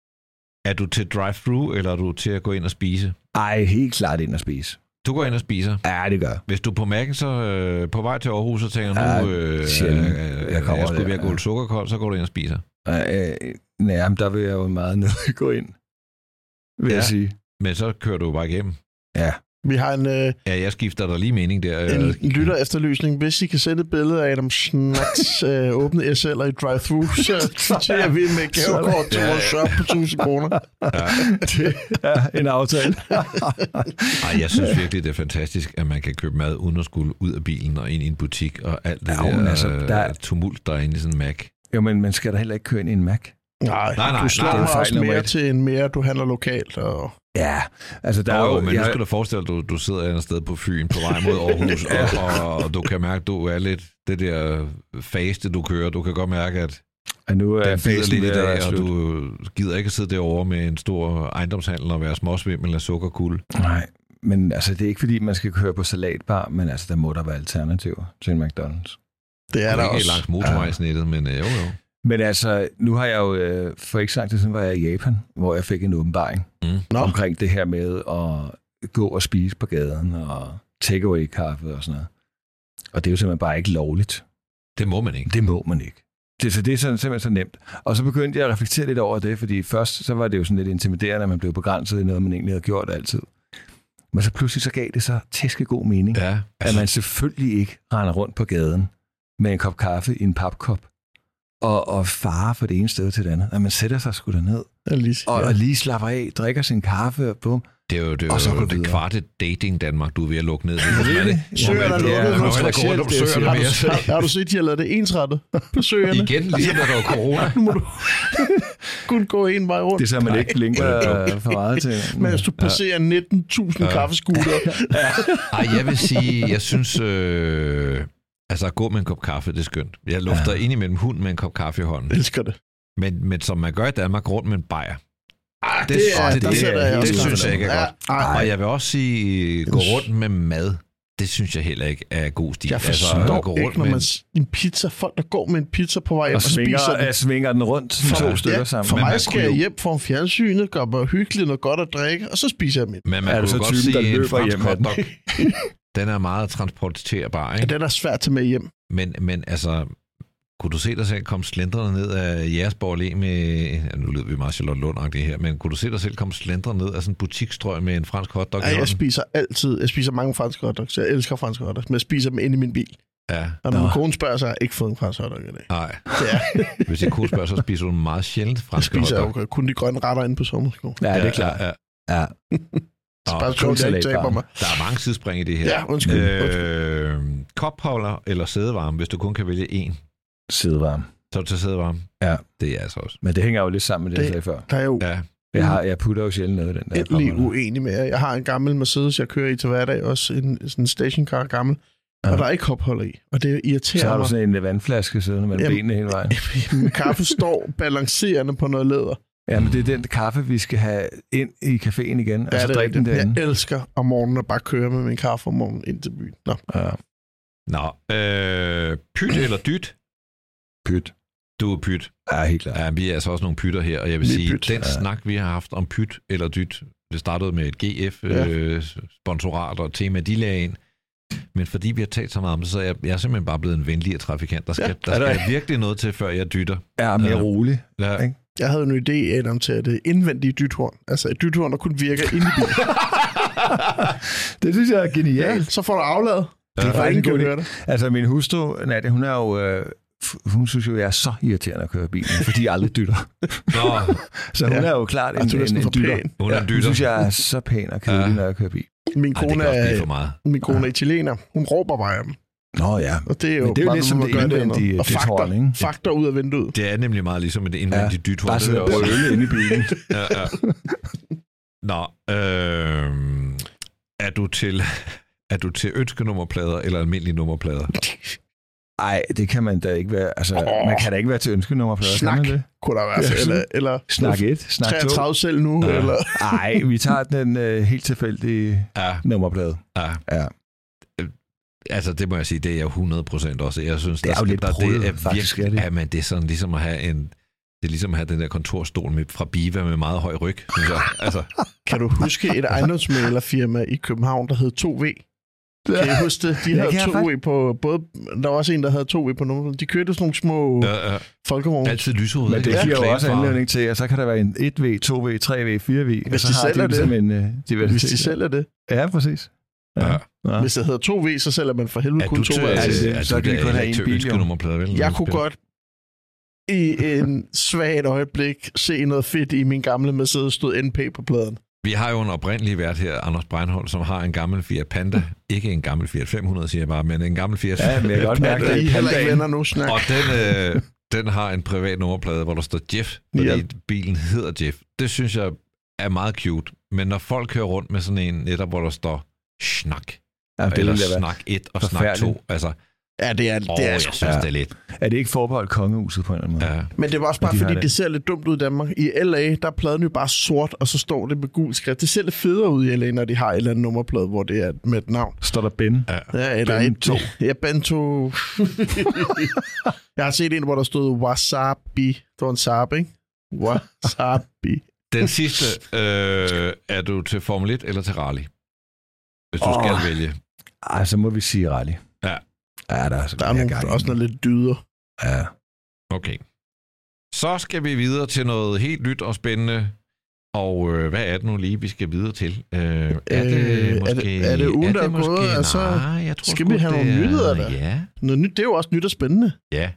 er du til drive-thru, eller er du til at gå ind og spise? Ej, helt klart ind og spise. Du går ind og spiser? Ja, det gør. Hvis du er på Mærken, så øh, på vej til Aarhus, så tænker Ja, nu, øh, sjældent. øh, Jeg jeg, kommer jeg skulle der, være gå ja. lidt sukkerkold, så går du ind og spiser. Øh, nej, men der vil jeg jo meget nødt gå ind, vil Ja. jeg sige. Men så kører du bare igennem. Ja. Vi har en, øh, Ja, jeg skifter dig lige mening der. en lytter efterlysning. Hvis I kan sende et billede af Adam Snacks øh, åbne S L'er i drive-thru, så kvitterer vi med gavekort til vores shop på tusind kroner. Ja. Det er en aftale. Ej, jeg synes virkelig, det er fantastisk, at man kan købe mad uden at skulle ud af bilen og ind i en butik og alt det Ja, der, men altså, øh, der- tumult, der er inde i sådan en Mac. Jo, men man skal da heller ikke køre ind i en Mac. Nej, Nej, nej, du slår nej, mig det er fejl også nummer mere et. til en mere, du handler lokalt. Og... Ja, altså der Der er jo... jo, men jeg, nu skal du forestille dig, at du, du sidder et andet sted på Fyn på vej mod Aarhus, og, og, og du kan mærke, at du er lidt det der faste, du kører. Du kan godt mærke, at at nu er den bider fasen lidt i ved at være dag, og slut. du gider ikke at sidde derovre med en stor ejendomshandel og være småsvimmel af sukkerkulde. Nej, men altså det er ikke fordi, man skal køre på salatbar, men altså der må der være alternativer til en McDonald's. Det er Og der ikke også. langs motorvejsnettet, men øh, jo jo. Men altså, nu har jeg jo, øh, for ikke sagt det siden, var jeg i Japan, hvor jeg fik en åbenbaring Mm. Nå. omkring det her med at gå og spise på gaden og takeaway-kaffe og sådan noget. Og det er jo simpelthen bare ikke lovligt. Det må man ikke. Det må man ikke. Det, så det er sådan, simpelthen så nemt. Og så begyndte jeg at reflektere lidt over det, fordi først så var det jo sådan lidt intimiderende, at man blev begrænset i noget, man egentlig havde gjort altid. Men så pludselig så gav det så tæskegod mening, Ja, at altså, man selvfølgelig ikke render rundt på gaden med en kop kaffe i en papkop og, og fare fra det ene sted til det andet. At man sætter sig sgu derned Jeg lige sige, og, ja. og lige slapper af, drikker sin kaffe og bum. det er jo det, er og så jo gå det videre. kvarte dating Danmark, du er ved at lukke ned. Søerne er Ja, lukket. man må Nu heller skal gå rundt jeg om sige, søerne har, mere. du, har, har du set, de har lavet det ensrettet på søerne? Igen, ligesom da der var corona. Nu må du kun gå en vej rundt. Det er så, man ikke blinker hvor er det øh, for meget til. Men hvis du passerer nitten tusind Ja. kaffeskuter, Ej, jeg vil sige, jeg synes, øh, altså at gå med en kop kaffe, det er skønt. Jeg lufter ja. ind imellem hund med en kop kaffe i hånden. elsker det. Men, men som man gør i Danmark, rundt med en bajer. Ah, Det- det, er, det- der det- sætter jeg det også synes grænser. jeg ikke er Ja, godt. ej, Og jeg vil også sige, gå rundt med mad, det synes jeg heller ikke er god stil. jeg forstår at altså, gå ikke, rundt når med man s- en pizza, folk der går med en pizza på vej hjem Og og, svinger, spiser den. jeg svinger den rundt For, to stykker ja, sammen. for Men man mig skal kunne jeg jo- hjem foran fjernsynet, gøre mig hyggeligt, noget godt at drikke, og så spiser jeg mit. Men man Er kunne du så jo godt typen, der sige, en løber fransk hjem med den? hotdog, den er meget transporterbar, Ja, ikke? den er svært at tage med hjem. Men, men altså, kunne du se dig selv komme slendrende ned af Jægersborg Allé med, ja, nu lyder vi meget Charlotte Lund-agtige her, men kunne du se dig selv komme slendrende ned af sådan en butikstrøg med en fransk hotdog i Ja, jeg hånden? spiser altid, jeg spiser mange franske hotdogs, jeg elsker franske hotdogs, men jeg spiser dem inde i min bil. Ja, Og når Nå. min kone spørger, så har jeg ikke fået en fransk hotdog i dag. nej. Det er, Hvis jeg kunne spørge, så spiser du meget sjældent jeg franske spiser hotdog. jo kun de grønne retter inde på sommersko. Ja, det er klart. Ja, ja. Ja. Så Nå, bare sjovt, jeg ikke taber salatbar. mig. der er mange tidsspring i det her. Ja, undskyld. Øh, kopholder eller sædevarme, hvis du kun kan vælge en, Sidevarme. så er du til sædevarme. Ja. Det er altså også. Men det hænger jo lidt sammen med det, jeg Det- sagde før. Der er jo Ja, Jeg, har, jeg putter jo sjældent noget i den der. endelig kommer der. uenig med jer. Jeg har en gammel Mercedes, jeg kører i til hverdag, også en sådan en stationcar gammel, Ja. og der er ikke hopholder i, og det Så irriterer har du mig. sådan en vandflaske siddende mellem Jamen, benene hele vejen. Min kaffe står balancerende på noget læder. Ja, men det er den kaffe, vi skal have ind i caféen igen, og Ja, så det er drikke den rigtigt. derinde. Jeg elsker om morgenen at bare køre med min kaffe om morgenen ind til byen. Nå. Ja. Nå, øh, pyt eller dyt? Pyt. Du er pyt. Ja, helt klart. Ja, vi er altså også nogle pytter her, og jeg vil Vi er sige, pyt. den Ja. snak, vi har haft om pyt eller dyt, det startede med et G F-sponsorat Ja. og tema, de lagde ind. Men fordi vi har talt så meget om det, så er jeg, jeg er simpelthen bare blevet en venligere trafikant. Der skal, Ja, der er der skal virkelig noget til, før jeg dytter. Ja, mere Ja. rolig. Ja. Ikke? Jeg havde en idé, Adam, til at det indvendige dythorn. Altså et dythorn, der kun virker inde i bilen. Det synes jeg er Ja, genialt. så får du afladet. Ja. Det er faktisk ingen en god kan idé. høre det. Altså, min hustru, Nadia, hun er jo... Øh, f- hun synes jo, jeg er så irriterende at køre bilen, fordi jeg aldrig dytter. Nå, Så hun Ja. er jo klart en, Altså, du er en, næsten en for dytter. pæn. hun er en Hun dytter. synes, jeg er så pæn og kedelig, Ja. når jeg kører bil. Min Ej, det kone, kan også blive for er, meget. min kone er italiener. Hun råber bare af dem. Nå ja. Og det er jo, Men det er jo bare lidt som noget, det man gør indvendige dernede. Og dythorn, ikke? fakter, fakter ud af vinduet. Det er nemlig meget ligesom et indvendigt ja, dyt. Bare sidde og brøle inde i bilen. Ja, ja. Nå, øh, er du til er du til ønskenummerplader eller almindelige nummerplader? Nej, det kan man da ikke være. Altså, oh. man kan da ikke være til ønskenummerplader. Snak, kan man det? Kunne der være. Ja, eller, eller snak et, snak to. treogtredive selv nu, ja. Eller? Nej, vi tager den uh, helt tilfældige ja. nummerplade. Ja. ja. Altså, det må jeg sige, det er jeg hundrede procent også. Jeg synes, det er der, jo lidt der, prøvet, det er faktisk. Virkelig, er det. Ja, men det er sådan ligesom at have en... Det er ligesom at have den der kontorstol med, fra Biva med meget høj ryg, synes jeg. Altså. Kan du huske et ejendomsmæglerfirma i København, der hed to V? Kan I huske det? De havde to V på både... Der var også en, der havde to V på nummer. De kørte sådan nogle små ja, ja. folkevogne. Altid lyserud. Men det giver jo også anledning til, at så kan der være en et V, to V, tre V, fire V. Hvis de sælger det. En, uh, Hvis de sælger det. Ja, præcis. Ja. Ja. Hvis det hedder to V, så sælger man for helvede kun to V. Så kan vi kun have en bil. Jeg kunne godt i en svagt øjeblik se noget fedt i min gamle Mercedes stod N P på pladen. Vi har jo en oprindelig vært her, Anders Breinholt, som har en gammel Fiat Panda. Ikke en gammel Fiat fem hundrede, siger jeg bare, men en gammel Fiat. Ja, men jeg kan godt mærke, at I heller ikke venner nu snak. Og den, øh, den har en privat nummerplade, hvor der står Jeff, fordi ja. bilen hedder Jeff. Det synes jeg er meget cute. Men når folk kører rundt med sådan en netop, hvor der står snak, ja, det eller snak et og snak to, altså... Ja, det er, det oh, er, jeg synes, ja. det er lidt. Er det ikke forbeholdt kongehuset på en eller anden måde? Ja. Men det var også bare, de fordi det. det ser lidt dumt ud i Danmark. I L A, der er pladen jo bare sort, og så står det med gul skrift. Det ser lidt federe ud i L A, når de har et eller andet nummerplade, hvor det er med et navn. Står der Ben? Ja, ja eller Bento. Et, ja, Bento. Jeg har set en, hvor der stod Wasabi. Det var en Saab, ikke? Wasabi. Den sidste, øh, er du til Formel et eller til rally? Hvis du oh. skal vælge. Ej, så må vi sige rally. Ja. Ja, der er, der er nogle, der også noget lidt dyder. Ja. Okay. Så skal vi videre til noget helt nyt og spændende. Og øh, hvad er det nu lige, vi skal videre til? Øh, er det måske... Er det, er det ugen, der er gået? Altså, nej, jeg tror skal vi have nogle er... nyheder der? Ja. Noget nyt, det er jo også nyt og spændende. Ja.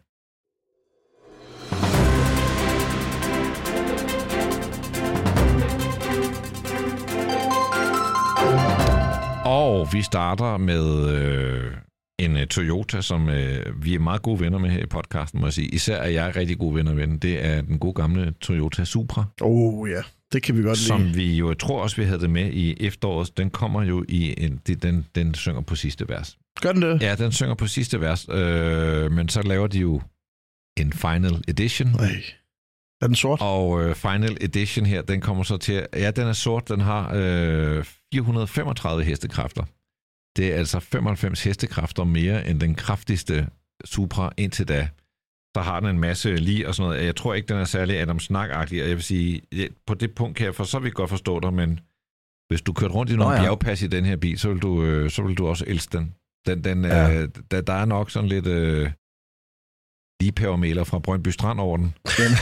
Og vi starter med øh, en uh, Toyota, som øh, vi er meget gode venner med her i podcasten, må jeg sige. Især er jeg rigtig gode venner med den. Det er den gode gamle Toyota Supra. Oh ja, det kan vi godt lide. Som vi jo, jeg tror også, vi havde det med i efteråret. Den kommer jo i en... Den, den synger på sidste vers. Gør den det? Ja, den synger på sidste vers. Øh, men så laver de jo en Final Edition. Nej. Er den sort? Og øh, Final Edition her, den kommer så til... Ja, den er sort. Den har øh, fire hundrede og femogtredive hestekræfter. Det er altså femoghalvfems hestekræfter mere end den kraftigste Supra indtil da. Så har den en masse lige og sådan noget. Jeg tror ikke, den er særlig Adam Snak-agtig. Jeg vil sige, på det punkt kan jeg for så vidt godt forstå dig, men hvis du kørte rundt i nogle oh, ja. bjergpas i den her bil, så vil du, øh, så vil du også elske den. Den, den ja. øh, der, der er nok sådan lidt... Øh, ligepebermeler fra Brøndby Strand over den.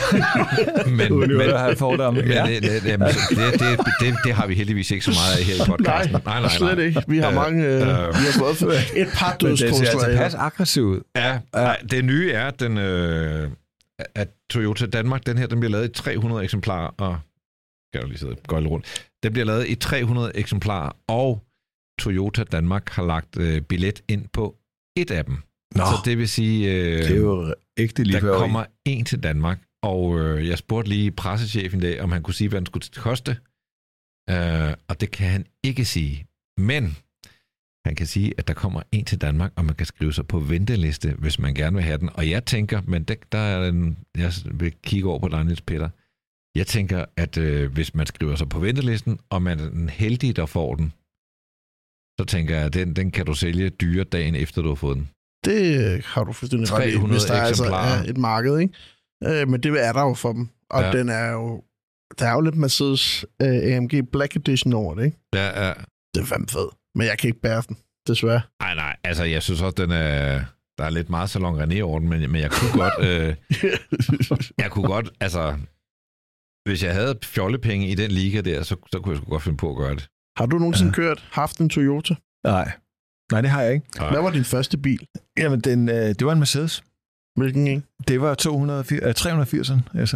men men, men, have fordomme. Ja. det, det, det, det, det, det, det har vi heldigvis ikke så meget af her i podcasten. Nej, nej, nej, slet nej. ikke. Vi har uh, mange... Uh, vi har fået et par dødstrusler. Det ser altså pas aggressivt ud. Ja, ja. Det nye er, at, den, øh, at Toyota Danmark, den her, den bliver lavet i tre hundrede eksemplarer, og kan du lige sidde og gøjle rundt. Den bliver lavet i tre hundrede eksemplarer, og Toyota Danmark har lagt øh, billet ind på et af dem. Nå, så det vil sige, øh, det er jo ægte lige der kommer en til Danmark, og øh, jeg spurgte lige pressechefen i dag, om han kunne sige, hvad den skulle koste, øh, og det kan han ikke sige. Men han kan sige, at der kommer en til Danmark, og man kan skrive sig på venteliste, hvis man gerne vil have den. Og jeg tænker, men det, der er en, jeg vil kigge over på dig, Niels Peter. Jeg tænker, at øh, hvis man skriver sig på ventelisten, og man er den heldige, der får den, så tænker jeg, at den, den kan du sælge dyre dagen efter, du har fået den. Det har du fuldstændig ret i, hvis der altså er et marked, ikke? Øh, men det er der jo for dem. Og ja. den er jo... Der er jo lidt Mercedes uh, A M G Black Edition over det, ikke? Ja, ja. Det er fandme fed. Men jeg kan ikke bære den, desværre. Nej, nej. Altså, jeg synes også, den er... Der er lidt meget Salon René over den, men, men jeg kunne godt... Øh, jeg kunne godt... Altså... Hvis jeg havde fjollepenge i den liga der, så, så kunne jeg sgu godt finde på at gøre det. Har du nogensinde ja. kørt, haft en Toyota? Nej. Nej, det har jeg ikke. Nej. Hvad var din første bil? Jamen, den, øh, det var en Mercedes. Hvilken en? Det var to hundrede og firs, øh, tre hundrede og firs'eren, altså.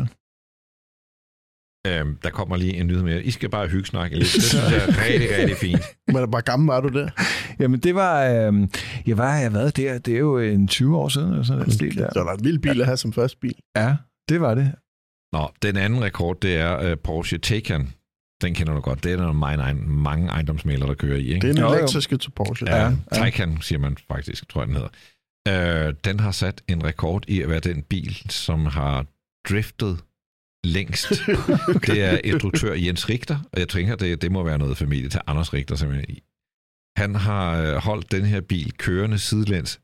Øhm, der kommer lige en nyhed mere. I skal bare hyggesnakke lidt. Det synes jeg er rigtig, rigtig fint. Men hvor gammel var du der? Jamen, det var... Øh, jeg var, jeg været der. Det er jo en tyve år siden, eller sådan en stil der. Så var en vild bil at have som første bil. Ja, det var det. Nå, den anden rekord, det er uh, Porsche Taycan. Den kender du godt. Det er der mange, mange ejendomsmælere, der kører i, ikke? Det er en elektriske til Porsche. Ja, ja. Taycan siger man faktisk, tror jeg, den hedder. Øh, den har sat en rekord i at være den bil, som har driftet længst. Det er instruktør Jens Richter, og jeg tænker, det, det må være noget familie til Anders Richter simpelthen. Han har holdt den her bil kørende sidelæns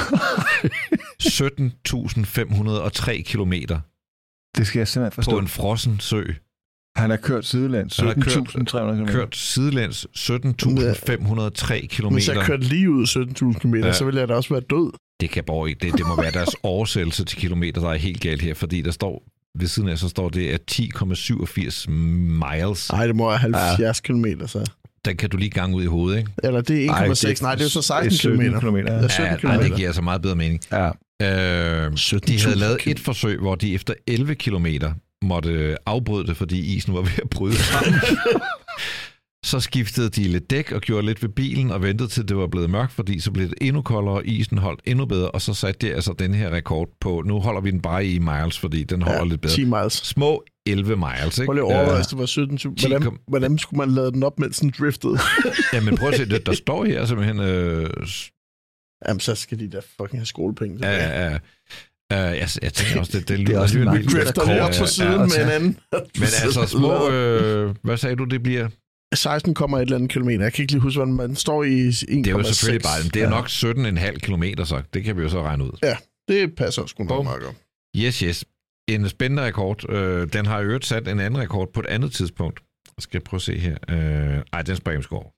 sytten tusind fem hundrede og tre kilometer. Det skal jeg simpelthen forstå. På en frossen sø. Han har kørt sidelæns sytten tusind tre hundrede kilometer. Kørt sidelæns sytten tusind fem hundrede og tre kilometer. Hvis jeg kørte lige ud sytten tusind kilometer, ja. så ville jeg da også være død. Det kan bare ikke. Det, det må være deres oversættelse til kilometer, der er helt galt her, fordi der står ved siden af, så står det at ti komma syvogfirs miles. Nej, det må være halvfjerds ja. kilometer, så. Den kan du lige gange ud i hovedet, ikke? Eller det er en komma seks. Nej, det er jo så seksten kilometer. kilometer. Ja, sytten ja, kilometer. Nej, det giver altså meget bedre mening. Ja. Øh, de havde lavet et forsøg, hvor de efter elleve kilometer måtte afbryde det, fordi isen var ved at bryde sammen. Så skiftede de lidt dæk og gjorde lidt ved bilen og ventede til det var blevet mørkt, fordi så blev det endnu koldere, isen holdt endnu bedre, og så satte de altså den her rekord på, nu holder vi den bare i miles, fordi den holder ja, lidt bedre. ti miles. Små elleve miles, ikke? Prøv lige over, hvis det var sytten tusind. Hvordan, kom... hvordan skulle man lade den op, mens den driftede? Jamen prøv at se, det, der står her simpelthen... Øh... Jamen så skal de da fucking have skolepenge tilbage. Ja, ja, ja. Uh, jeg, jeg tænker også, det, det lyder også en vildt. Drifter lige op på siden ja, med en anden. Men altså små... Øh, hvad sagde du, det bliver? seksten komma et eller andet kilometer. Jeg kan ikke lige huske, hvordan man står i en komma seks. Det er jo selvfølgelig bare... Det er ja. nok sytten komma fem kilometer, så det kan vi jo så regne ud. Ja, det passer sgu nok meget godt. Yes, yes. En spændende rekord. Uh, den har jo sat en anden rekord på et andet tidspunkt. Jeg skal prøve at se her. Uh, ej, den springer vi over.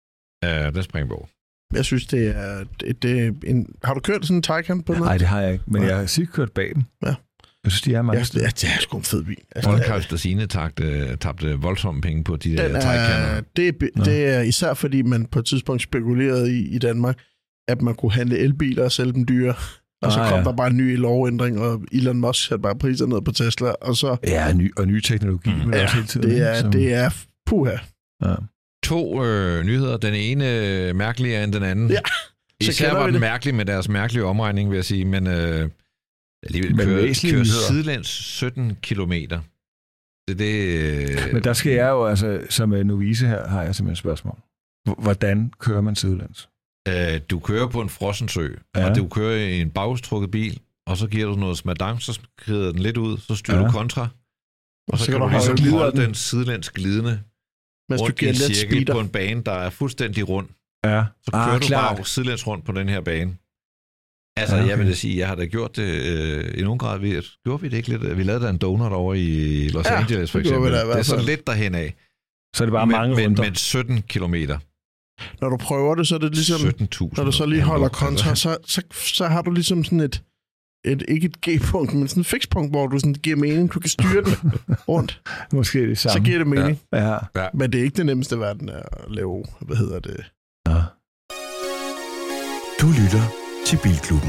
Uh, den springer vi over. Jeg synes, det er... Det, det er en, har du kørt sådan en Taycan på noget? Nej, det har jeg ikke, men ja. jeg har sikkert kørt bag dem. Ja. Jeg synes, de er mange. Ja, det, er, det er sgu en fed bil. Rolf Stasiene tabte, tabte voldsomme penge på de den der Taycaner. Det, det er især, fordi man på et tidspunkt spekulerede i, i Danmark, at man kunne handle elbiler og sælge dem dyre. Og ah, så kom ja. der bare en ny lovændring, og Elon Musk satte bare priser ned på Tesla. Og så, ja, ny, og ny teknologi. Mm. Ja, hele tiden, det, er, så... det er puha. Ja. To øh, nyheder. Den ene mærkeligere end den anden. Ja, især var den mærkelig med deres mærkelige omregning, vil jeg sige, men øh, alligevel kører, kører sidelæns sytten kilometer. Det, det, øh... Men der skal jeg jo, altså, som novice her, har jeg simpelthen et spørgsmål. Hvordan kører man sidelæns? Øh, du kører på en frossen sø, ja. og du kører i en bagstrukket bil, og så giver du noget smadang, så skrider den lidt ud, så styrer ja. du kontra, og så, så kan du ligesom holde den sidelæns glidende rundt i en cirkel på en bane, der er fuldstændig rund. Ja. Så kører ah, du klar. bare sidelæns rundt på den her bane. Altså, ja, okay. jeg vil da sige, jeg har da gjort det øh, i nogen grad. Vi, gjorde vi det ikke lidt? Vi lavede da en donut over i Los ja, Angeles, for eksempel. Det, det er så lidt derhen af. Så er det bare men, mange men, runder. Men sytten kilometer. Når du prøver det, så er det ligesom... sytten tusind. Når du så lige holder kontra, så, så, så har du ligesom sådan et... Et, ikke et G-punkt, men sådan et fikspunkt, hvor du sådan giver mening. Du kan styre den rundt. Måske det samme. Så giver det mening. Ja. Ja. Men det er ikke det nemmeste verden at lave, hvad hedder det? Ja. Du lytter til Bilklubben.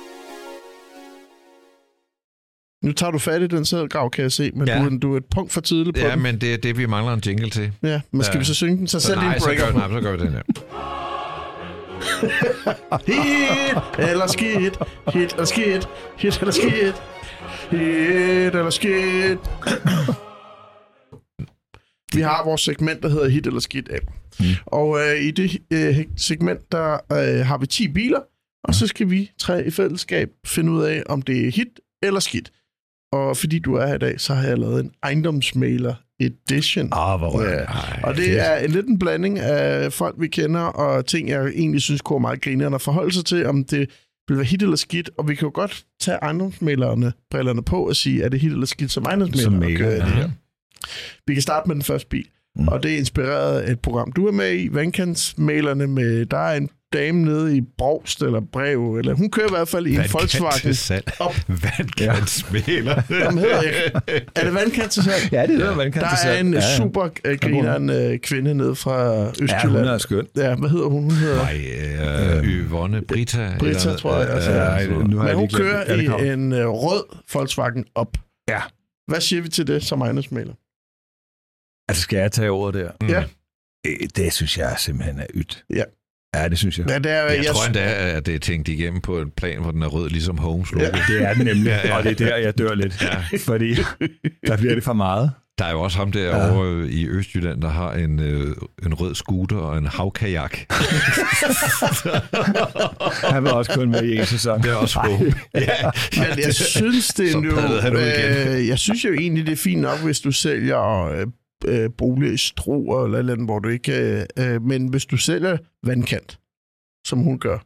Nu tager du fat i den sædgrav, kan jeg se, men ja. du, du er et punkt for tidligt på ja, den. men det er det, vi mangler en jingle til. Ja, men skal ja. vi så synge den? Så, så sæt lige en breaker. Nej, så gør vi den her. Hit eller skidt, hit eller skidt, hit eller skidt, hit eller skidt. Vi har vores segment, der hedder hit eller skidt. Mm. Og øh, i det øh, segment, der øh, har vi ti biler, og så skal vi tre i fællesskab finde ud af, om det er hit eller skidt. Og fordi du er her i dag, så har jeg lavet en ejendomsmægler edition. Ah, hvor ja. Ej, og det er en lidt en blanding af folk, vi kender, og ting, jeg egentlig synes kunne meget grinerende at forholde sig til, om det vil være hit eller skidt. Og vi kan jo godt tage ejendomsmæglerne brillerne på og sige, er det hit eller skidt som ejendomsmægler at køre i det her. Vi kan starte med den første bil, mm. og det er inspireret af et program, du er med i, Vandkantsmælerne, med, der er en dame nede i Brovst eller Brev, eller hun kører i hvert fald i en Volkswagen. Vandkantsmæler. Jamen hedder jeg. Er det vandkant til salg? Ja, det hedder vandkant til salg. Der er en ja, ja. super uh, grinerende kvinde nede fra Østjylland. Ja, hun er skøn. Ja, hvad hedder hun? Hun hedder... Nej, øh, Yvonne Brita. Brita, eller, tror jeg. Altså, øh, ja, nu men hun kører i en uh, rød Volkswagen op. Ja. Hvad siger vi til det som ejendomsmægler? Altså, skal jeg tage ordet der? Mm. Ja. Det synes jeg simpelthen er ydt. Ja. Ja, det synes jeg. Ja, det er, jeg, jeg tror endda, at det er tænkt igennem på en plan, hvor den er rød, ligesom Holmes logo. Ja, det er den nemlig, ja, ja. Og det er der, jeg dør lidt. Ja. Fordi der bliver det for meget. Der er jo også ham derovre ja. i Østjylland, der har en, øh, en rød scooter og en havkajak. Han var også kun med i en sæson. Det er også god. Ja. Men jeg synes, det er jo, øh, jeg synes jo egentlig, det er fint nok, hvis du sælger øh, øh, bolig i Struer eller et eller andet, hvor du ikke... Øh, men hvis du sælger vandkant, som hun gør,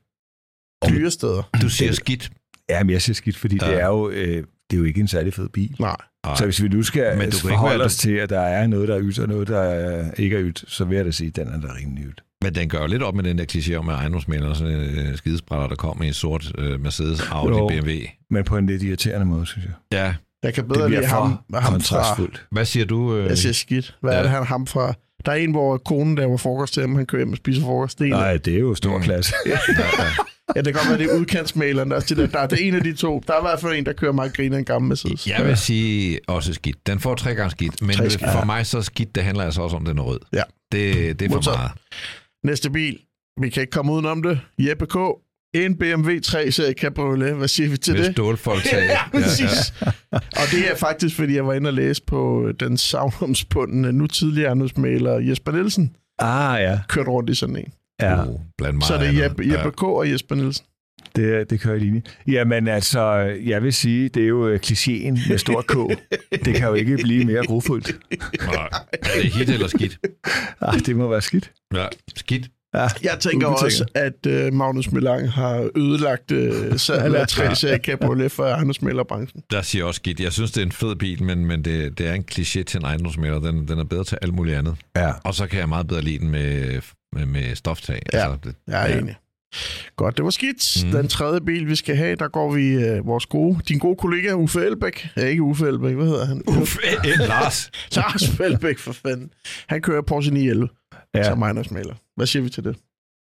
dyre steder. Du siger skidt. Ja, men jeg siger skidt, fordi ja. det er jo... Øh, det er jo ikke en særlig fed bil. Nej. Så hvis vi nu skal men du forholde os til, at der er noget, der er ydt, og noget, der er ikke er ydt, så vil jeg da sige, at den er da rimelig ydt. Men den gør lidt op med den der kliché om, at ejendomsmæglere, sådan en uh, skidesprætter, der kommer i en sort uh, Mercedes, Audi, jo, B M W. Men på en lidt irriterende måde, synes jeg. Ja. Jeg kan bedre lide ham, ham fra... Hvad siger du? Uh... Jeg siger skidt. Hvad ja. er det, han ham fra... Der er en, hvor konen laver frokost til ham, han kører hjem og spiser frokost. Det Nej, det er jo stor mm. klasse. ja, ja, det kan godt være, det er udkantsmaleren. Der er, der, der er det en af de to. Der er i hvert fald en, der kører meget griner en gammel Mercedes. Jeg vil sige også skidt. Den får tre gange skidt, men skidt. for mig så skidt, det handler altså også om, den er rød. Ja. Det, det er for Modtaget. meget. Næste bil. Vi kan ikke komme udenom det. Jeppe K. En B M W tre serie Cabriolet. Hvad siger vi til Med det? Med stålfolktag. ja, præcis. Ja, ja. Og det er faktisk, fordi jeg var inde og læse på den savnomspundne, nu tidligere ejendomsmægler Jesper Nielsen. Ah, ja. Kørt rundt i sådan en. Ja. Uh, så er det Jeppe, Jeppe ja. K. og Jesper Nielsen. Det, det kører i linje. Jamen altså, jeg vil sige, det er jo klichéen med stor K. Det kan jo ikke blive mere grufuldt. Nej, er det hit eller skidt? Nej, det må være skidt. Ja, skidt. Ja, jeg tænker også, at uh, Magnus Melang har ødelagt uh, salget af tre serie Cabriolet for ejendomsmæglerbranchen. Der siger også skidt. Jeg synes, det er en fed bil, men, men det, det er en kliché til en ejendomsmægler. Den, den er bedre til alt muligt andet. Ja. Og så kan jeg meget bedre lide den med, med, med stoftag. Ja, altså, det, jeg er ja. enig. Godt, det var skidt. Mm. Den tredje bil, vi skal have, der går vi uh, vores gode, din gode kollega Uffe Elbæk. Ja, ikke Uffe Elbæk, hvad hedder han? Uffe Lars. Lars Elbæk, for fanden. Han kører Porsche ni elleve ja. som ejendomsmægler. Hvad siger vi til det?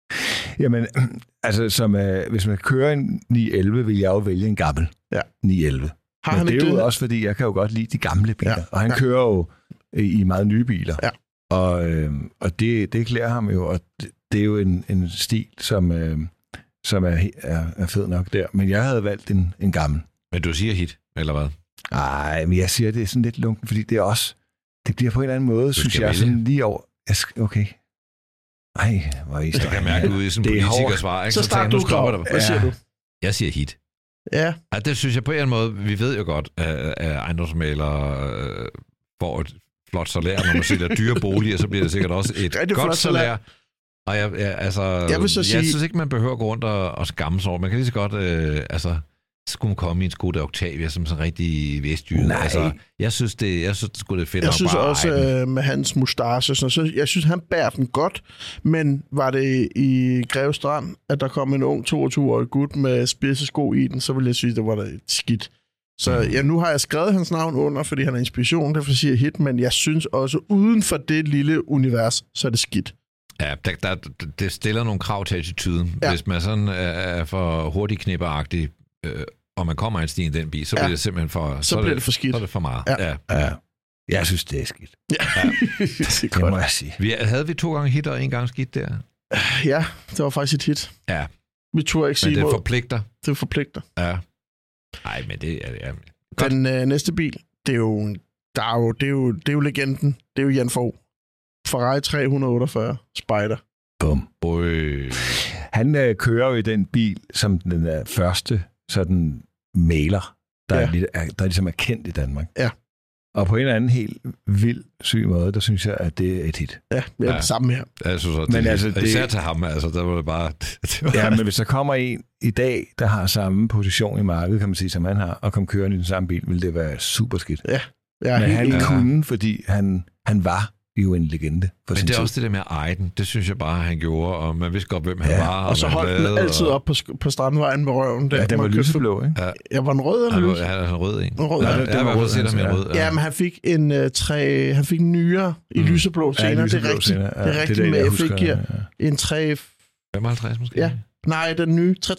Jamen, altså, som, uh, hvis man kører en ni elleve, vil jeg jo vælge en gammel ja. ni elleve. Har Men han det er jo det? også, fordi jeg kan jo godt lide de gamle biler. Ja. Og han ja. kører jo i meget nye biler. Ja. Og, øh, og det, det klæder ham jo, og det, det er jo en, en stil, som, øh, som er, er, er fed nok der. Men jeg havde valgt en, en gammel. Men du siger hit, eller hvad? Nej, men jeg siger, det er sådan lidt lunken, fordi det er også, det bliver på en eller anden måde, du synes jeg, sådan lige over. Jeg skal, okay. Ej, hvor er I Jeg kan mærke ud i sådan en politikersvar. Ikke? Så start du, Krav. Hvad siger du? Jeg siger hit. Ja. ja. Det synes jeg på en eller anden måde, vi ved jo godt, at ejendomsmæglere øh, får et flot salær, når man sælger dyre boliger, så bliver det sikkert også et Rigtig godt salær. Og jeg, jeg, altså, jeg, vil så sige... jeg synes ikke, man behøver at gå rundt og, og skamme sig over. Man kan lige så godt, øh, altså, skulle man komme i en Skoda Octavia som sådan rigtig vestjyde. Altså, jeg synes, det, jeg synes, det, det er fedt. Jeg synes bare også øh, med hans mustache, så jeg synes, han bærer den godt, men var det i Greve Strand, at der kom en ung toogtyve-årig gut med spidse sko i den, så ville jeg sige, det var da et skidt. Så ja, nu har jeg skrevet hans navn under, fordi han er inspiration, derfor siger jeg hit, men jeg synes også, uden for det lille univers, så er det skidt. Ja, der, der, det stiller nogle krav til attituden. Ja. Hvis man sådan er for hurtigknipperagtig, øh, og man kommer ind i den bil, så ja. bliver det simpelthen for... Så, så bliver det for skidt. Så er det for meget. Ja. Ja. Ja. Jeg synes, det er skidt. Ja. Ja. det, det må jeg sige. Vi, havde vi to gange hit og en gang skidt der? Ja, det var faktisk et hit. Ja. Vi turde ikke sige Men det mod. forpligter. Det forpligter. Ja. Nej, men det er... Ja. Den øh, næste bil, det er jo, der er jo, det er jo, det er jo legenden. Det er jo Jan Fogh. Ferrari tre otteogfyrre Spider. Bum. Øj. Han øh, kører jo i den bil, som den er første sådan maler, der, ja. er, der ligesom er kendt i Danmark. Ja. Og på en eller anden helt vild, syg måde, der synes jeg, at det er et hit. Ja, det er ja. det samme her. Ja, jeg synes også, men det altså, det... Især til ham, altså, der var det bare... Det var... Ja, men hvis der kommer en i dag, der har samme position i markedet, kan man sige, som han har, og kom kørende i den samme bil, ville det være super skidt. Ja. Ja, men han ja. kunne, fordi han, han var jo en legende. For men sin det er tid. også det der med at eje den. Det synes jeg bare, han gjorde, og man vidste godt, hvem han ja. var. Og, og så holdt den altid og... op på, på Strandvejen med røven. Der, ja, den var lyseblå, ikke? Ja. Jeg var en rød eller lys? Ja, han var rød en. En rød, ja, ja. Det, det var rød, set ham i rød. Ja, men han fik en uh, tre, han fik en nyere i mm. lyseblå senere. Ja, lyseblå det er rigtigt. Ja, det er rigtigt, med jeg fik ja. en tre... femoghalvtreds måske? Ja. Nej, den nye tre tres.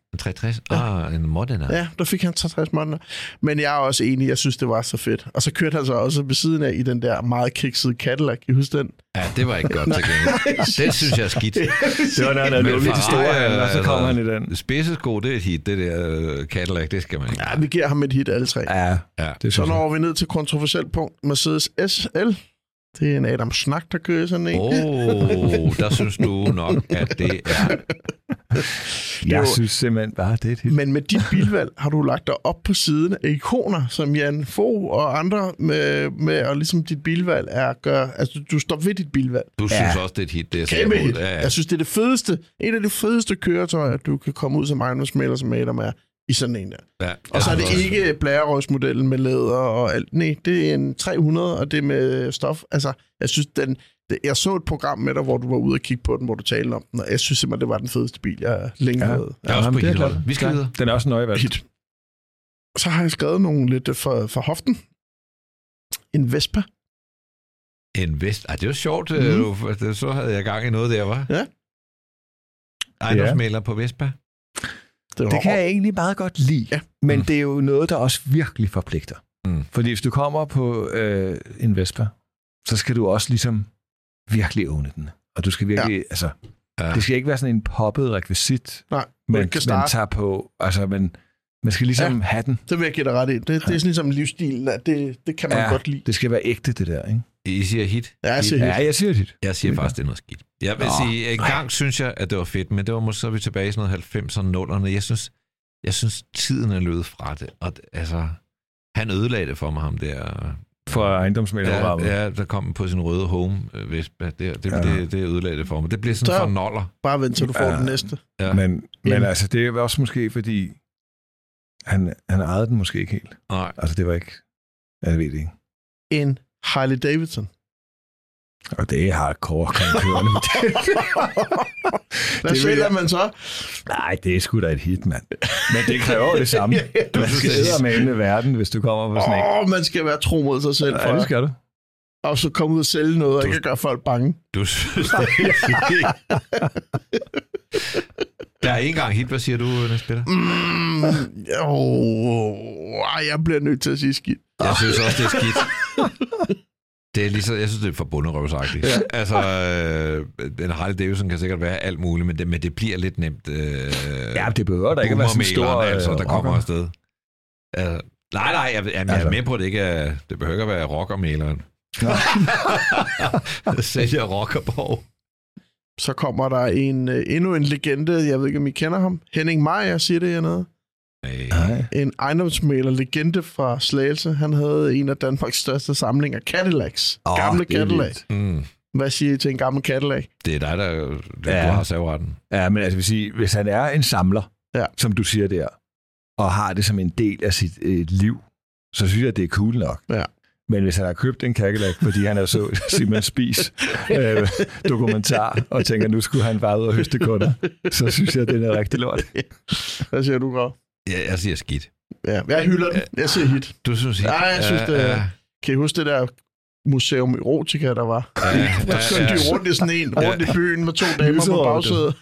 En tre tres? Ja. Ah, en Modena. Ja, der fik han tres Modena. Men jeg er også enig, jeg synes, det var så fedt. Og så kørte han så også ved siden af i den der meget kiksede Cadillac. I husker den? Ja, det var ikke godt til gengæld. Det synes jeg er skidt. Det var noget, der løb lidt historie, og så kom han i den. Spidsesko, det er et hit. Det der Cadillac, det skal man ikke. Ja, vi giver ham et hit alle tre. Ja, ja. Det så når vi ned til kontroversielt punkt. Mercedes S L. Det er en Adam Snak, der kører sådan en. Åh, oh, der synes du nok, at det er... Jeg jo, synes simpelthen bare, det er et hit. Men med dit bilvalg har du lagt dig op på siden af ikoner, som Jan Fogh og andre med, med og ligesom dit bilvalg er gør. Altså, du, du står ved dit bilvalg. Du ja. synes også, det er et hit. Det er Kæmpe hit. Ja, ja. Jeg synes, det er det fedeste, en af de fedeste køretøjer, du kan komme ud som ejendomsmægler, som Adam er, i sådan en der. Ja, og så er det også... ikke blærerøjsmodellen med læder og alt. Nej, det er en tre hundrede, og det er med stof. Altså, jeg synes, den... Jeg så et program med dig, hvor du var ude og kigge på den, hvor du talte om den, og jeg synes simpelthen, det var den fedeste bil, jeg længe ja. havde. Jeg er også på hitholdet. Vi skal videre. Den er også nøje valgt. Hit. Så har jeg skrevet nogle lidt for, for hoften. En Vespa. En Vespa? Ej, det var sjovt. Mm. Så havde jeg gang i noget der, var. Ja. Ejendomsmægler ja. på Vespa. Det, det kan jeg egentlig meget godt lide, ja. men mm. det er jo noget, der også virkelig forpligter. Mm. Fordi hvis du kommer på øh, en Vespa, så skal du også ligesom virkelig åbne den. Og du skal virkelig, ja. altså, ja. det skal ikke være sådan en poppet rekvisit, Nej, man, man tager på, altså, men man skal ligesom ja, have den. Det vil jeg give dig ret i. Det, det er sådan ligesom livsstilen, det, det kan man ja, godt lide. Det skal være ægte, det der, ikke? I siger hit? Ja, jeg siger hit. Ja, jeg siger hit. Jeg siger faktisk, det er noget skidt. Jeg vil Nå, sige, en gang nej. synes jeg, at det var fedt, men det var måske så er vi tilbage i sådan noget halvfemserne, nullerne. Jeg synes, jeg synes, tiden er løbet fra det. Og altså, han ødelagde det for mig, ham der... For ejendomsmæglerprogrammet. Ja, ja, der kom på sin røde home Vespa. Det, det, ja. det, det ødelagde det for mig. Det bliver sådan så for noller. Bare vent, til du får ja. den næste. Ja. Men, men altså, det er også måske, fordi han, han ejede den måske ikke helt. Nej. Altså, det var ikke... Jeg ved det ikke. En Harley Davidson. Og det er hardcore kørende. Hvad sælger man så? Nej, det er sgu da et hit, mand. Men det kræver det samme. Du skal eddermane verden, hvis du kommer på sådan en. Åh, man skal være tro mod sig selv. Ja, det skal du. Og så komme ud og sælge noget, og du, ikke gøre folk bange. Du synes, det er Der er ikke engang hit. Hvad siger du, Niels Peter? Mm, oh, jeg bliver nødt til at sige skidt. Jeg synes også, det er skidt. Det er ligesom, jeg synes, det er forbunderøvsagtigt. Ja. Altså, øh, en Harley Davidson kan sikkert være alt muligt, men det, men det bliver lidt nemt. Øh, ja, det behøver der ikke at være sådan stor... Altså, der kommer rocker. afsted. Uh, nej, nej, jeg, jeg, jeg altså. er med på, at det ikke er... Det behøver ikke at være rockermæleren. Jeg sælger rockerborg. Så kommer der en, uh, endnu en legende, jeg ved ikke, om I kender ham. Henning Meyer, siger det hernede. Hey. En ejendomsmægler legende fra Slagelse. Han havde en af Danmarks største samlinger Cadillacs. Oh, gamle Cadillac. Mm. Hvad siger I til en gammel Cadillac? Det er dig, der det, ja. du har serveretten. Ja, men altså, vil sige, hvis han er en samler, ja. som du siger der, og har det som en del af sit øh, liv, så synes jeg, det er cool nok. Ja. Men hvis han har købt en Cadillac, fordi han har så Simon Spies øh, dokumentar, og tænker, nu skulle han bare ud og høste kunder, så synes jeg, det er rigtig lort. Hvad siger du, Grav? Ja, jeg siger skidt. Ja, jeg hylder den. Jeg siger hit. Du synes hit? Ja, jeg synes det. Ja. Kan I huske det der Museum Erotica, der var? Ja, ja, der kørte ja, ja. de rundt i sådan en, rundt ja. i byen med to damer på bagsædet.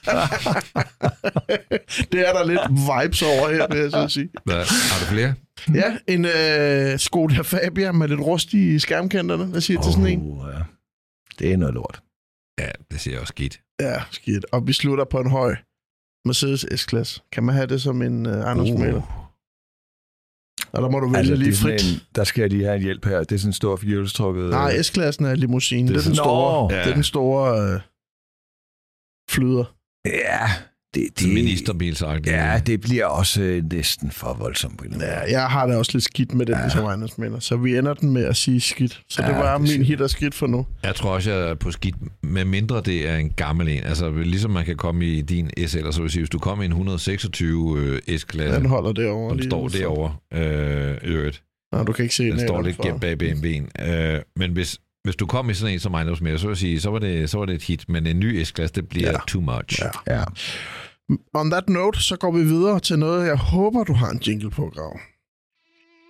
Det er der lidt vibes over her, vil jeg så sige. Hvad? Har du flere? Ja, en øh, Skoda Fabia med lidt rust i skærmkanterne. Hvad siger du oh, til sådan en? Ja. Det er noget lort. Ja, det siger også skidt. Ja, skidt. Og vi slutter på en høj Mercedes S-klasse. Kan man have det som en uh, ejendomsmægler? Uh. Og der må du vælge altså, lige frit. En, der skal jeg lige have en hjælp her. Det er sådan en stor fjolstrukket... Nej, S-klassen er limousine. Det er, det er den store, ja. det er den store uh, flyder. Ja, det, det ministerbilsagtigt. Ja, det bliver også næsten for voldsomt på en ja, jeg har da også lidt skidt med den, ja. som ejendomsmægler. Så vi ender den med at sige skidt. Så ja, det var det min hit og skidt for nu. Jeg tror også, jeg er på skidt, med mindre det er en gammel en. Altså, ligesom man kan komme i din S L, så vil sige, hvis du kommer i en et hundrede seksogtyve S-klasse. Den holder derovre. Den står derovre. Øh, øvrigt. Nej, du kan ikke se den. Den står lidt gemt bag B M W'en. Øh, men hvis, hvis du kom i sådan en som ejendomsmægler, så vil jeg sige, så var det, så var det et hit. Men en ny S-klasse, det bliver ja. too much. Ja. ja. On that note, så går vi videre til noget, jeg håber, du har en jingle på, Grav.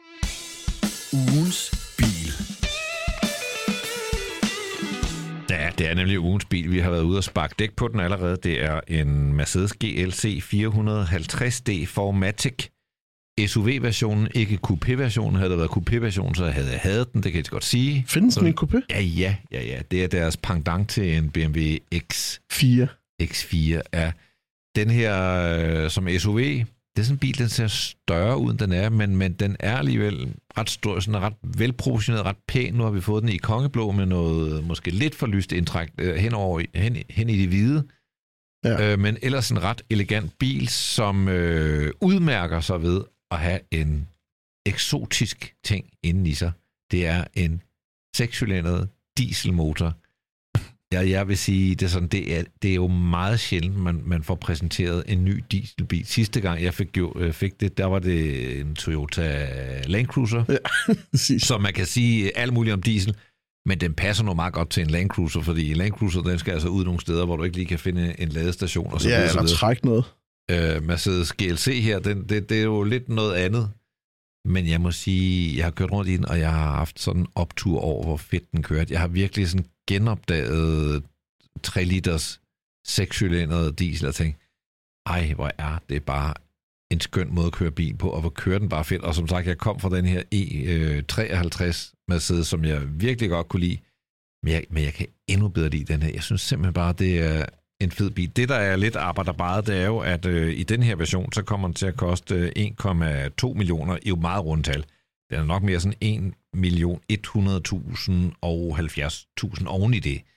Ugens bil. Da, Det er nemlig ugens bil. Vi har været ude og sparke dæk på den allerede. Det er en Mercedes G L C fire halvtreds D four matic. S U V-versionen, ikke coupé-versionen. Havde det været coupé-versionen, så havde jeg hadet den, det kan jeg godt sige. Findes den i coupé? Ja, ja, ja, ja. Det er deres pendant til en B M W X fire. X fire, ja. Den her øh, som S U V, det er sådan en bil, den ser større ud, end den er, men, men den er alligevel ret stor, sådan ret velproportioneret, ret pæn. Nu har vi fået den i kongeblå med noget måske lidt for lyst indtræk øh, hen, over, hen, hen i det hvide. Ja. Øh, men ellers en ret elegant bil, som øh, udmærker sig ved at have en eksotisk ting inden i sig. Det er en sekscylindret dieselmotor. Ja, jeg vil sige, det er, sådan, det er, det er jo meget sjældent, man, man får præsenteret en ny dieselbil. Sidste gang, jeg fik, jo, fik det, der var det en Toyota Land Cruiser, ja, som man kan sige alt muligt om diesel, men den passer nu meget godt til en Land Cruiser, fordi en Land Cruiser, den skal altså ud nogle steder, hvor du ikke lige kan finde en ladestation. Og så ja, eller trække noget. Uh, Mercedes G L C her, den, det, det er jo lidt noget andet. Men jeg må sige, jeg har kørt rundt i den, og jeg har haft sådan en optur over, hvor fedt den kørte. Jeg har virkelig sådan genopdaget tre liters sekscylindret diesel og tænkt, ej, hvor er det bare en skøn måde at køre bil på, og hvor kører den bare fedt. Og som sagt, jeg kom fra den her E treoghalvtreds Mercedes, som jeg virkelig godt kunne lide, men jeg, men jeg kan endnu bedre lide den her. Jeg synes simpelthen bare, det er en fed bil. Det, der er lidt arbejderbaret, det er jo, at øh, i den her version, så kommer den til at koste en komma to millioner, i jo meget rundtal. Den er nok mere sådan en million et hundrede tusind og halvfjerds tusind oven i det.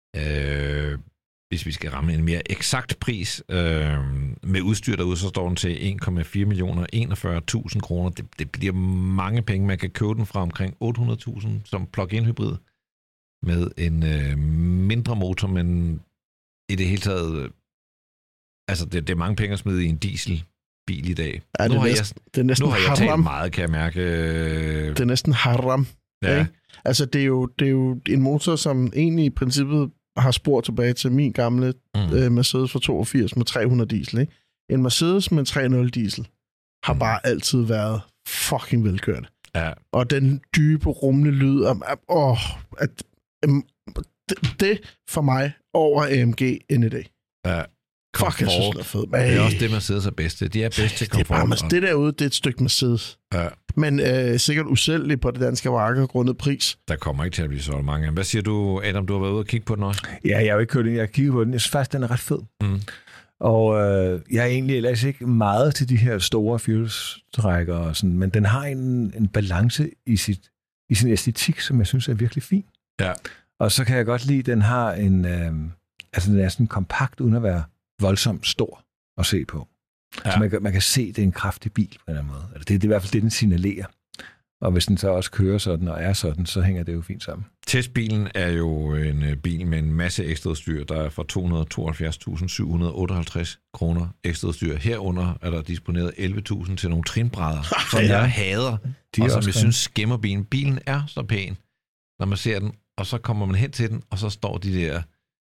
Øh, hvis vi skal ramme en mere eksakt pris øh, med udstyr derude, så står den til en komma fire millioner enogfyrre tusind kroner. Det, det bliver mange penge. Man kan købe den fra omkring otte hundrede tusind som plug-in hybrid med en øh, mindre motor, men i det hele taget, altså det, det er mange penge at smide i en dieselbil i dag. Ja, nu har næsten, jeg, det er næsten nu har jeg haram. talt meget, kan jeg mærke. Det er næsten haram. Ja. Ikke? Altså det er, jo, det er jo en motor, som egentlig i princippet har spor tilbage til min gamle mm. øh, Mercedes fra toogfirs med tre hundrede diesel. Ikke? En Mercedes med tre nul diesel har mm. bare altid været fucking velkørende. Ja. Og den dybe, rumle lyd, om, åh, at, um, det, det for mig over A M G N E D. Ja. Fuck, jeg synes, det er fedt. Det er også det, Mercedes er bedst til. De er bedst til komfort. Det, er bare, det derude, det er et stykke Mercedes. Ja. Men øh, sikkert usælgeligt på det danske marked grundet pris. Der kommer ikke til at blive så mange. Hvad siger du, Adam? Du har været ude og kigge på den også? Ja, jeg har jo ikke kørt den. Jeg har kigget på den. Jeg synes faktisk, den er ret fed. Mm. Og øh, jeg er egentlig ellers ikke meget til de her store fjolstrækker og sådan, men den har en, en balance i, sit, i sin æstetik, som jeg synes er virkelig fin. Ja. Og så kan jeg godt lide, at den har en... Øh, altså, den er sådan kompakt, uden at være voldsomt stor at se på. Ja. Så man kan, man kan se, at det er en kraftig bil på en eller anden måde. Altså, det, det er i hvert fald det, den signalerer. Og hvis den så også kører sådan og er sådan, så hænger det jo fint sammen. Testbilen er jo en bil med en masse ekstraudstyr. Der er for to hundrede og tooghalvfjerds tusind syv hundrede og otteoghalvtreds kroner ekstraudstyr. Herunder er der disponeret elleve tusind til nogle trinbrædder, som ja. jeg hader, de og som jeg synes skæmmer bilen. Bilen er så pæn, når man ser den, og så kommer man hen til den, og så står de der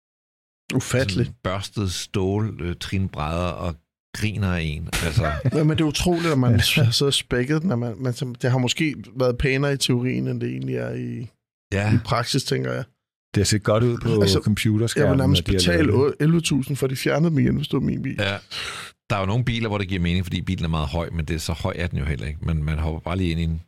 ufatteligt børstede stål øh, trinbrædder og griner af en. Altså. Ja, men det er utroligt, at man har siddet spækket, når man, man, det har måske været pænere i teorien, end det egentlig er i, ja. i praksis, tænker jeg. Det har set godt ud på altså, computerskærmen. Jeg vil nærmest betale elleve tusind for de fjernede mig igen, hvis du er min bil. Ja. Der er jo nogle biler, hvor det giver mening, fordi bilen er meget høj, men det er så høj er den jo heller ikke. Men man hopper bare lige ind i den.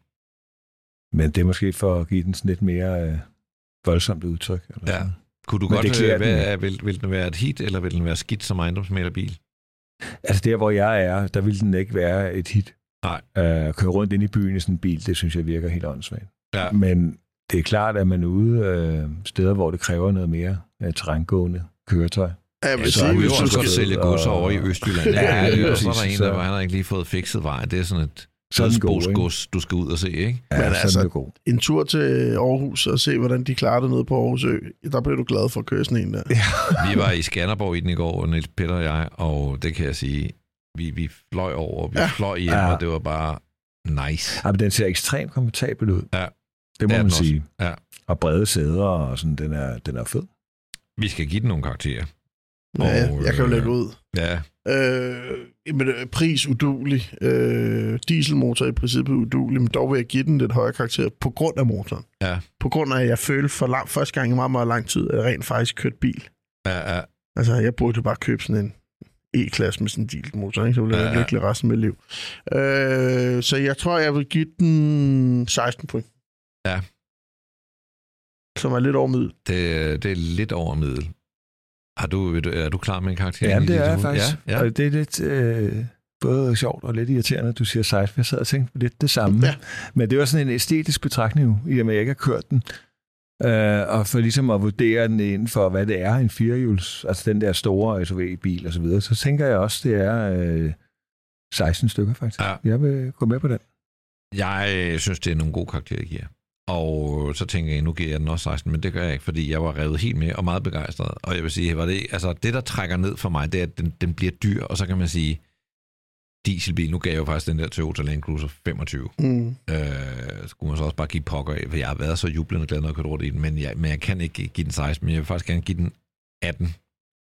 Men det er måske for at give den sådan lidt mere øh, voldsomt udtryk. Eller ja. Sådan. Kunne du men godt øh, være, vil, vil den være et hit, eller vil den være skidt som ejendomsmæglerbil? Altså der, hvor jeg er, der vil den ikke være et hit. Nej. At køre rundt ind i byen i sådan en bil, det synes jeg virker helt åndssvagt. Ja. Men det er klart, at man er ude øh, steder, hvor det kræver noget mere øh, terrængående køretøj. Ja, men så er vi jo også godt sælge gods over i Østjylland. Ja, ja, og så er der en, der han har ikke lige fået fikset vej. Det er sådan et gods, du skal ud og se, ikke? Ja, men altså, en tur til Aarhus og se, hvordan de klarer det nede på Aarhus Ø, der bliver du glad for at køre sådan en der. Ja. Vi var i Skanderborg i den i går, Niels Peter og jeg, og det kan jeg sige, vi, vi fløj over, vi ja. fløj hjem, ja. og det var bare nice. Ja, men den ser ekstremt komfortabel ud. Ja. Det må man sige. Ja. Og brede sæder og sådan, den er, den er fed. Vi skal give den nogle karakterer. Ja, og, jeg kan jo lægge ud. Ja, Øh, jamen, pris uduelig. Øh, dieselmotor i princippet uduelig, men dog vil jeg give den lidt højere karakter på grund af motoren. Ja. På grund af, at jeg følte for lang, første gang i meget, meget lang tid, at jeg rent faktisk kørte bil. Ja, ja. Altså, jeg burde bare købe sådan en E-klasse med sådan en dieselmotor, ikke? Så ville jeg ja, ja. lykkelig resten af mit liv. Øh, så jeg tror, jeg vil give den seksten point. Ja. Som er lidt over middel. Det, det er lidt over middel. Har du, er du klar med en karakter? Ja, det er jeg faktisk. Ja, ja. Og det er lidt øh, både sjovt og lidt irriterende, at du siger seksten. Jeg sad og tænkte på lidt det samme. Ja. Men det var sådan en æstetisk betragtning, i og med, at jeg ikke har kørt den. Øh, og for ligesom at vurdere den inden for, hvad det er, en firehjuls, altså den der store S U V-bil og så videre, så tænker jeg også, det er øh, seksten stykker faktisk. Ja. Jeg vil gå med på den. Jeg synes, det er nogle gode karakterer, jeg giver. Og så tænker jeg, nu giver jeg den også seksten, men det gør jeg ikke, fordi jeg var revet helt med og meget begejstret. Og jeg vil sige, var det, altså det, der trækker ned for mig, det er, at den, den bliver dyr, og så kan man sige, dieselbil, nu gav jeg jo faktisk den der Toyota Land Cruiser femogtyve. Mm. Øh, skulle man så også bare give pokker af, for jeg har været så jublende glad, når jeg kørte rundt i den, men jeg, men jeg kan ikke give den seksten, men jeg vil faktisk gerne give den atten.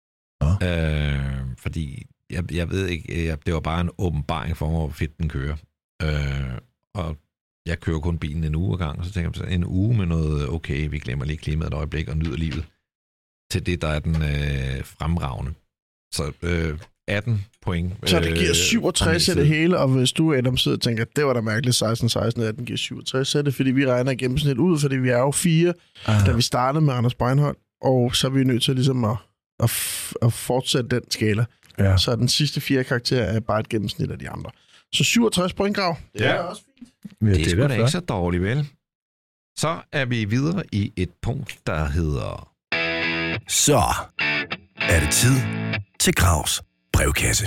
Ja. Øh, fordi jeg, jeg ved ikke, jeg, det var bare en åbenbaring for mig, hvor fedt den kører. Øh, og jeg kører kun bilen en uge ad gang, og så tænker jeg, en uge med noget, okay, vi glemmer lige klimaet et øjeblik og nyder livet, til det, der er den øh, fremragende. Så øh, atten point. Øh, så det giver syvogtres i det hele, og hvis du Adam sidder og tænker, det var da mærkeligt, seksten seksten, atten giver syvogtres, så er det, fordi vi regner gennemsnit ud, fordi vi er jo fire, ah. da vi startede med Anders Breinholt, og så er vi nødt til ligesom at, at, at fortsætte den skala. Ja. Så den sidste fire karakterer er bare et gennemsnit af de andre. Så syvogtres point, Grav. Det ja. er også fint. Ja, det, det er sgu da ikke så dårligt, vel? Så er vi videre i et punkt, der hedder... Så er det tid til Gravs brevkasse.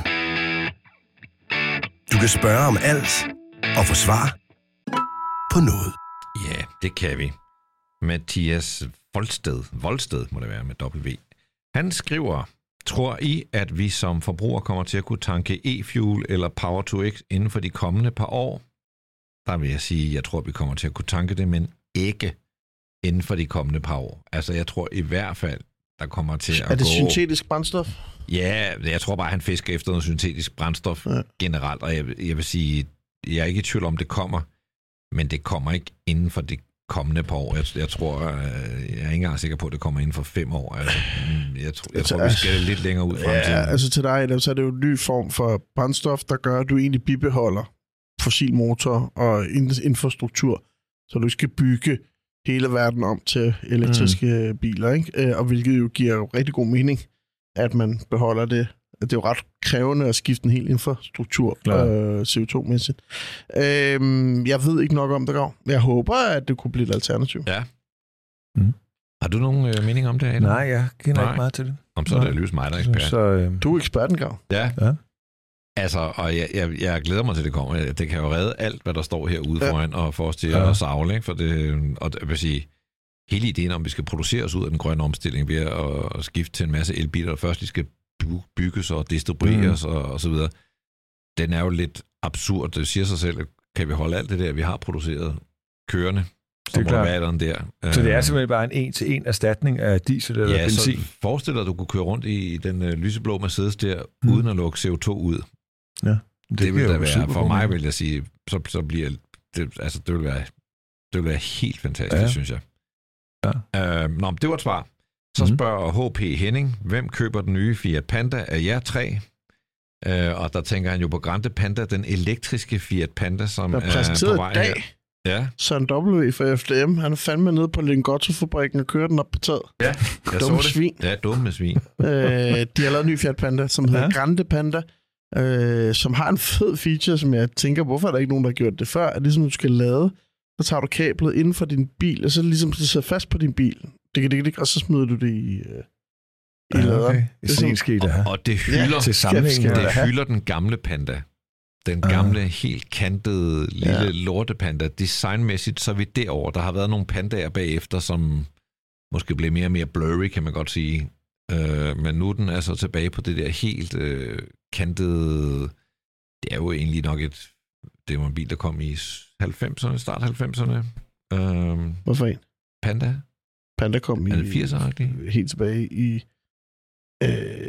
Du kan spørge om alt og få svar på noget. Ja, det kan vi. Mathias Voldsted, Voldsted må det være med W. Han skriver... Tror I, at vi som forbrugere kommer til at kunne tanke e-fuel eller Power to X inden for de kommende par år? Der vil jeg sige, at jeg tror, at vi kommer til at kunne tanke det, men ikke inden for de kommende par år. Altså, jeg tror i hvert fald, der kommer til at gå... Er det gå... syntetisk brændstof? Ja, jeg tror bare, at han fisker efter noget syntetisk brændstof ja. generelt, og jeg, jeg vil sige, jeg er ikke i tvivl om, det kommer, men det kommer ikke inden for de kommende par år. Jeg, jeg tror, jeg er ikke engang sikker på, at det kommer inden for fem år. Altså, jeg tror, jeg tror vi skal lidt længere ud fremtiden. Ja, altså til dig, så er det jo en ny form for brændstof, der gør, at du egentlig bibeholder fossilmotor og infrastruktur, så du skal bygge hele verden om til elektriske mm. biler, ikke? Og hvilket jo giver rigtig god mening, at man beholder det. Det er jo ret krævende at skifte en hel infrastruktur øh, C O to-mæssigt. Øhm, jeg ved ikke nok om det, Grav. Jeg håber, at det kunne blive et alternativ. Ja. Mm. Har du nogen øh, mening om det, Adam? Nej, jeg kender Nej. ikke meget til det. Om så er det løs mig, der er ekspert. Så, øh... Du er eksperten, Grav. Ja. ja. Altså, og jeg, jeg, jeg glæder mig til, det kommer. Det kan jo redde alt, hvad der står herude ja. foran, og få os til ja. at savle, ikke? For det, og jeg vil sige, hele ideen om, vi skal producere os ud af den grønne omstilling ved at, at skifte til en masse elbiler, der først de skal bygges og distribueres mm. og, og så videre, den er jo lidt absurd. Det siger sig selv, kan vi holde alt det der, vi har produceret kørende, som må være der der. Så det er simpelthen bare en en-til-en erstatning af diesel eller ja, benzin? Ja, så forestil dig, at du kunne køre rundt i den uh, lyseblå Mercedes der, mm. uden at lukke C O to ud. Ja, det, det vil da være, for mig vil jeg sige, så, så bliver det, altså det vil være, det vil være helt fantastisk, ja. synes jeg. Ja. Uh, nå, det var et svar. Så spørger H P Henning, hvem køber den nye Fiat Panda af jer tre? Uh, og der tænker han jo på Grande Panda, den elektriske Fiat Panda, som der er på vej her. Ja. Søren W. fra F D M, han er fandme nede på Lingotto-fabrikken og kører den op på taget. Ja, jeg dumme så det. Svin. Ja, dumme svin. uh, de har lavet en ny Fiat Panda, som hedder ja. Grande Panda, uh, som har en fed feature, som jeg tænker, hvorfor er der ikke nogen, der har gjort det før? At ligesom du skal lade, så tager du kablet inden for din bil, og så ligesom det sidder fast på din bil. Det kan det ikke, og så smider du det i, øh, i ja, laderen. Okay. Det er sådan, det og, og det hylder, ja, til sammenhængen, det hylder den gamle Panda. Den gamle, uh. helt kantede, lille ja. lortepanda. Designmæssigt, så er vi derovre. Der har været nogle pandaer bagefter, som måske blev mere og mere blurry, kan man godt sige. Uh, men nu er den altså tilbage på det der helt uh, kantede... Det er jo egentlig nok et... Det var en bil, der kom i halvfemserne, start halvfemserne. Uh, Hvorfor en? Panda. Panda kom i firserne, helt tilbage i øh,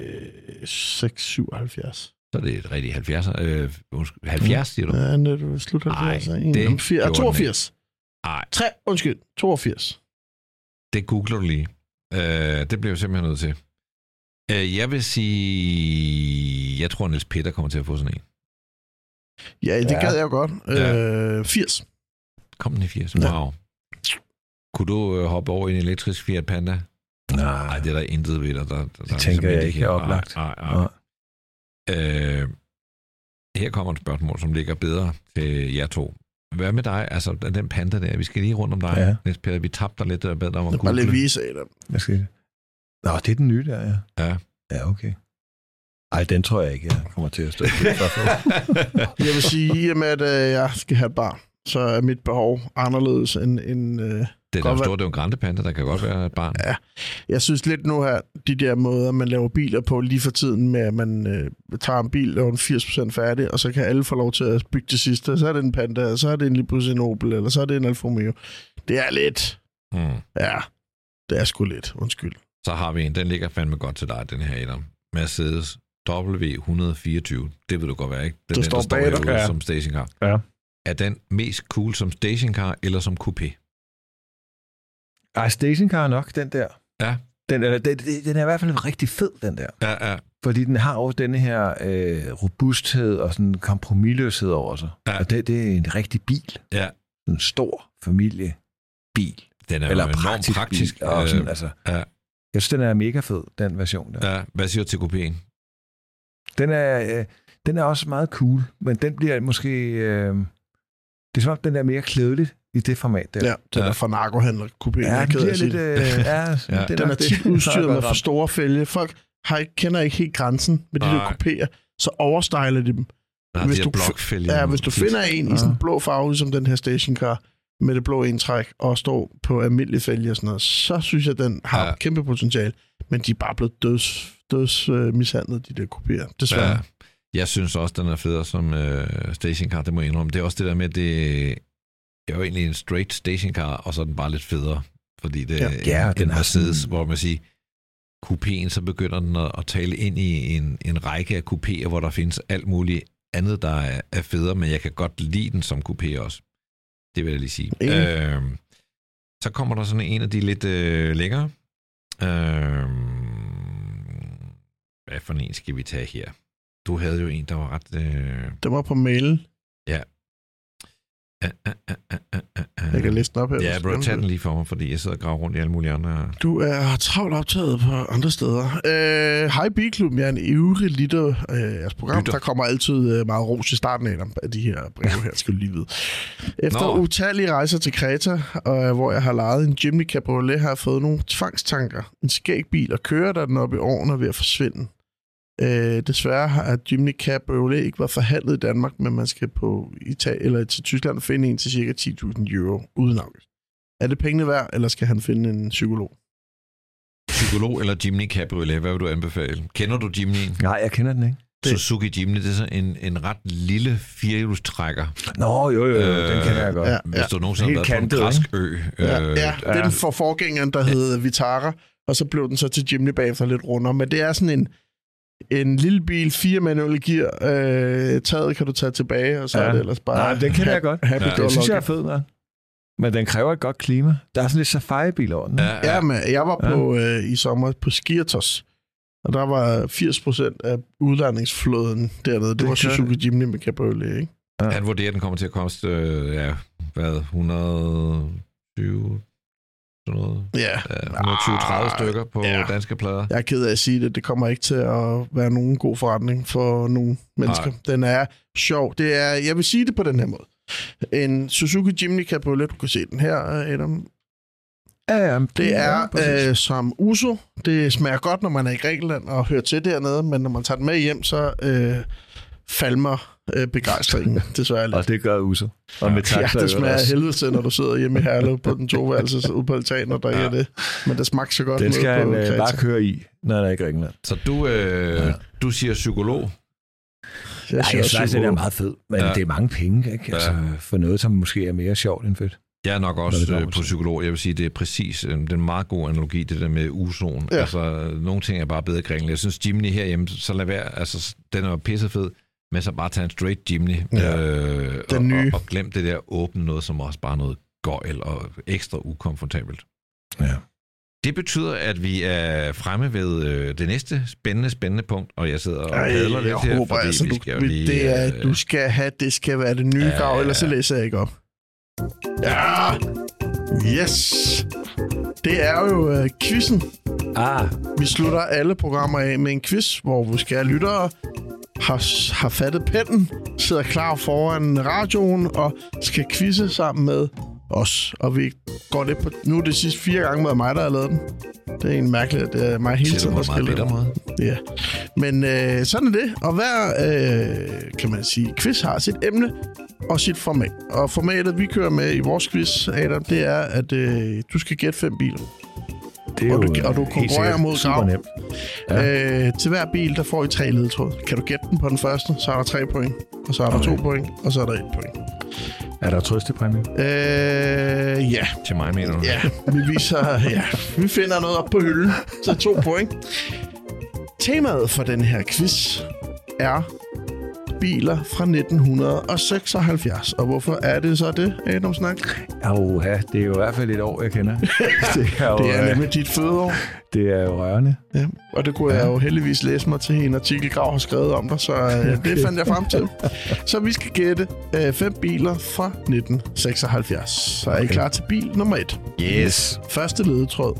seks syvoghalvfjerds. Så er det et rigtigt halvfjerdser. Øh, halvfjerds, siger du? Ja, det er slut halvfjerds. Nej, det er toogfirs. Nej. tre, undskyld, toogfirs. Det googler du lige. Øh, det bliver jeg simpelthen nødt til. Øh, jeg vil sige... Jeg tror, Niels Peter kommer til at få sådan en. Ja, det ja. gad jeg jo godt. Ja. Øh, firs. Kom den i firs? Wow. Ja. Kunne du øh, hoppe over i en elektrisk Fiat Panda? Nej. Nej, det er der intet ved dig. Der, der, det der tænker jeg ikke er oplagt. Nej, nej, nej. Øh, her kommer et spørgsmål, som ligger bedre til jer to. Hvad med dig? Altså, den Panda der, vi skal lige rundt om dig. Ja. Niels Peter, vi tabte dig lidt og bad dig om at google. Bare lige vise af dem. Hvad skal det? Nå, det er den nye der, ja. Ja. Ja, okay. Ej, den tror jeg ikke, jeg kommer til at stå for. Jeg vil sige, at jeg skal have et barn, så er mit behov anderledes end... end øh, det er da forstår, det er jo en Grande Panda, der kan godt være et barn. Ja, jeg synes lidt nu her, de der måder, man laver biler på lige for tiden, med at man øh, tager en bil, og en firs procent færdig, og så kan alle få lov til at bygge det sidste. Så er det en Panda, så er det en lige pludselig en Opel, eller så er det en Alfa Romeo. Det er lidt. Mm. Ja, det er sgu lidt. Undskyld. Så har vi en, den ligger fandme godt til dig, den her Adam. Mercedes W et hundrede fireogtyve. Det vil du godt være, ikke? Den, der, den, står der står bag herude ja. som stationcar. Ja. Er den mest cool som stationcar, eller som coupé? Ej, stationcar nok, den der. Ja. Den, den, den, den er i hvert fald rigtig fed, den der. Ja, ja. Fordi den har jo denne her øh, robusthed og sådan kompromisløshed over sig. Ja. Og det, det er en rigtig bil. Ja. En stor familiebil. Den er eller jo praktisk, praktisk bil, og sådan, øh, altså. Ja. Jeg synes, den er mega fed, den version der. Ja. Hvad siger du til coupéen? Den er, øh, den er også meget cool, men den bliver måske... Øh, det er som om, den er mere klædeligt i det format der. Ja, den ja. er for narkohandler coupéen. Ja, den bliver lidt... Øh, ja, ja. Den er tit udstyret med for store fælge. Folk har ikke, kender ikke helt grænsen med de Nej. der coupéer, så overstyler de dem. Nej, hvis, de du, ja, hvis du finder en ja. i sådan en blå farve, som den her stationcar, med det blå indtræk, og står på almindelig fælge og sådan noget, så synes jeg, den har ja. kæmpe potentiale. Men de er bare blevet døds, døds uh, mishandlet, de der coupéer. Desværre. Ja. Jeg synes også, den er federe som uh, stationcar, det må jeg indrømme. Det er også det der med, det er jo egentlig en straight stationcar, og så er den bare lidt federe. Fordi det er ja. en, en Mercedes, hvor man siger, coupéen, så begynder den at, at tale ind i en, en række af coupéer, hvor der findes alt muligt andet, der er, er federe, men jeg kan godt lide den som coupé også. Det vil jeg lige sige. Øh, så kommer der sådan en af de lidt øh, længere. Øh, hvad for en skal vi tage her? Du havde jo en, der var ret... Øh... Det var på mailen. Ja. Uh, uh, uh, uh, uh, uh. Jeg kan læse den op her. Ja, bro, tag den lige for mig, fordi jeg sidder og graver rundt i alle mulige andre... Du er travlt optaget på andre steder. Hej uh, Bilklubben, jeg er en ivrig lytter af jeres program. Lytter. Der kommer altid uh, meget ros i starten af, af de her breve her, skal du lige vide. Efter Nå. utallige rejser til Kreta, uh, hvor jeg har lejet en Jimny Cabriolet, har jeg fået nogle tvangstanker. En skægbil, og kører der den op i årene ved at forsvinde. Øh, desværre har Jimny Cabriolet ikke været forhandlet i Danmark, men man skal på Italien eller til Tyskland og finde en til cirka ti tusind euro uden afgift. Er det pengene værd, eller skal han finde en psykolog? Psykolog eller Jimny Cabriolet, hvad vil du anbefale? Kender du Jimny'en? Nej, jeg kender den ikke. Suzuki Jimny, det er sådan en, en ret lille firehjulstrækker. Nå, jo, jo, jo, øh, den kender jeg godt. Ja, hvis ja. du nogensinde har været på en græsk ø. Ja, øh, ja, ja. Den for forgængeren, der hed Vitara, og så blev den så til Jimny bagefter lidt rundere. Men det er sådan en En lille bil, fire manuelle gear, øh, taget kan du tage tilbage, og så ja. er det ellers bare... Nej, den kender jeg godt. Happy ja. Det synes jeg er fedt, der. Men den kræver et godt klima. Der er sådan lidt safari-bil over den. Ja, ja. ja, men jeg var på ja. øh, i sommer på Skiatos, og der var firs procent af udlejningsflåden dernede. Det, det var Suzuki Jimny med Cabriolet, ikke? Ja. Han vurderer, at den kommer til at koste, øh, ja, hvad, et hundrede og tyve... Sådan noget. Ja. et hundrede og tyve til tredive stykker på ja. danske plader. Jeg er ked af at sige det. Det kommer ikke til at være nogen god forretning for nogle mennesker. Nej. Den er sjov. Det er, jeg vil sige det på den her måde. En Suzuki Jimny Cabriolet, du kan se den her, Adam. Ja, ja, det er øh, som Uso. Det smager godt, når man er i Grækenland og hører til dernede, men når man tager den med hjem, så øh, falmer øh, begejstringen, desværre lidt. Og det gør Uso. Og med ja, det smager af helvede til, når du sidder hjemme i Herlev på den toværelses ude på altanen, og der ja. er det. Men det smagte så godt. Den skal han øh, bare køre i, når han er i Grækenland. Så du, øh, ja. du siger psykolog? Jeg, ja, jeg synes, det er meget fed, men ja. det er mange penge, ikke? Altså, ja. For noget, som måske er mere sjovt end fedt. Jeg er nok også øh, på psykolog. Jeg vil sige, det er præcis øh, den meget gode analogi, det der med U-zone. Ja. Altså, nogle ting er bare bedre grængende. Jeg synes, Jimny herhjemme, så lad være. Altså, den er jo pissefed, men så bare tage en straight Jimny. Ja. Øh, den og, nye. Og, og glem det der åbne noget, som også bare noget gøjl og ekstra ukomfortabelt. Ja. Det betyder, at vi er fremme ved øh, det næste spændende, spændende punkt, og jeg sidder og Ej, padler lidt jeg her, håber, fordi altså, vi du, skal jo vi, lige... det er, øh, du skal have, det skal være det nye ja, grav, ja, ellers så ja. læser jeg ikke op. Ja! Yes! Det er jo uh, quizzen. Ah, Vi slutter alle programmer af med en quiz, hvor vi skal have lyttere har, har fattet pennen, sidder klar foran radioen og skal quizze sammen med os. Og vi går det på... Nu er det sidste fire gange med mig, der har lavet den. Det er egentlig mærkeligt, at det er mig hele tiden, der skal lave den. Ja. Men øh, sådan er det. Og hver, øh, kan man sige, quiz har sit emne og sit format. Og formatet, vi kører med i vores quiz, Adam, det er, at øh, du skal gætte fem biler. det er og, jo du, og du konkurrerer mod super Grav. nemt. Ja. Øh, til hver bil, der får I tre ledetråd. Kan du gætte den på den første, så er der tre point. Og så er der Okay. to point, og så er der et point. Er der trøstepræmie? Øh, ja. Til mig, mener du? Ja, vi viser, ja, vi finder noget op på hylden, så to point. Temaet for den her quiz er biler fra nitten seksoghalvfjerds. Og hvorfor er det så det, Adam Snak? Oha, det er jo i hvert fald et år, jeg kender. det, er jo, Det er nemlig dit fødeår. det er jo rørende. Ja, og det kunne ja. jeg jo heldigvis læse mig til en artikel, Grav har skrevet om dig, så øh, okay. det fandt jeg frem til. Så vi skal gætte øh, fem biler fra nitten seksoghalvfjerds. Så er I Okay. klar til bil nummer et? Yes. Første ledetråd.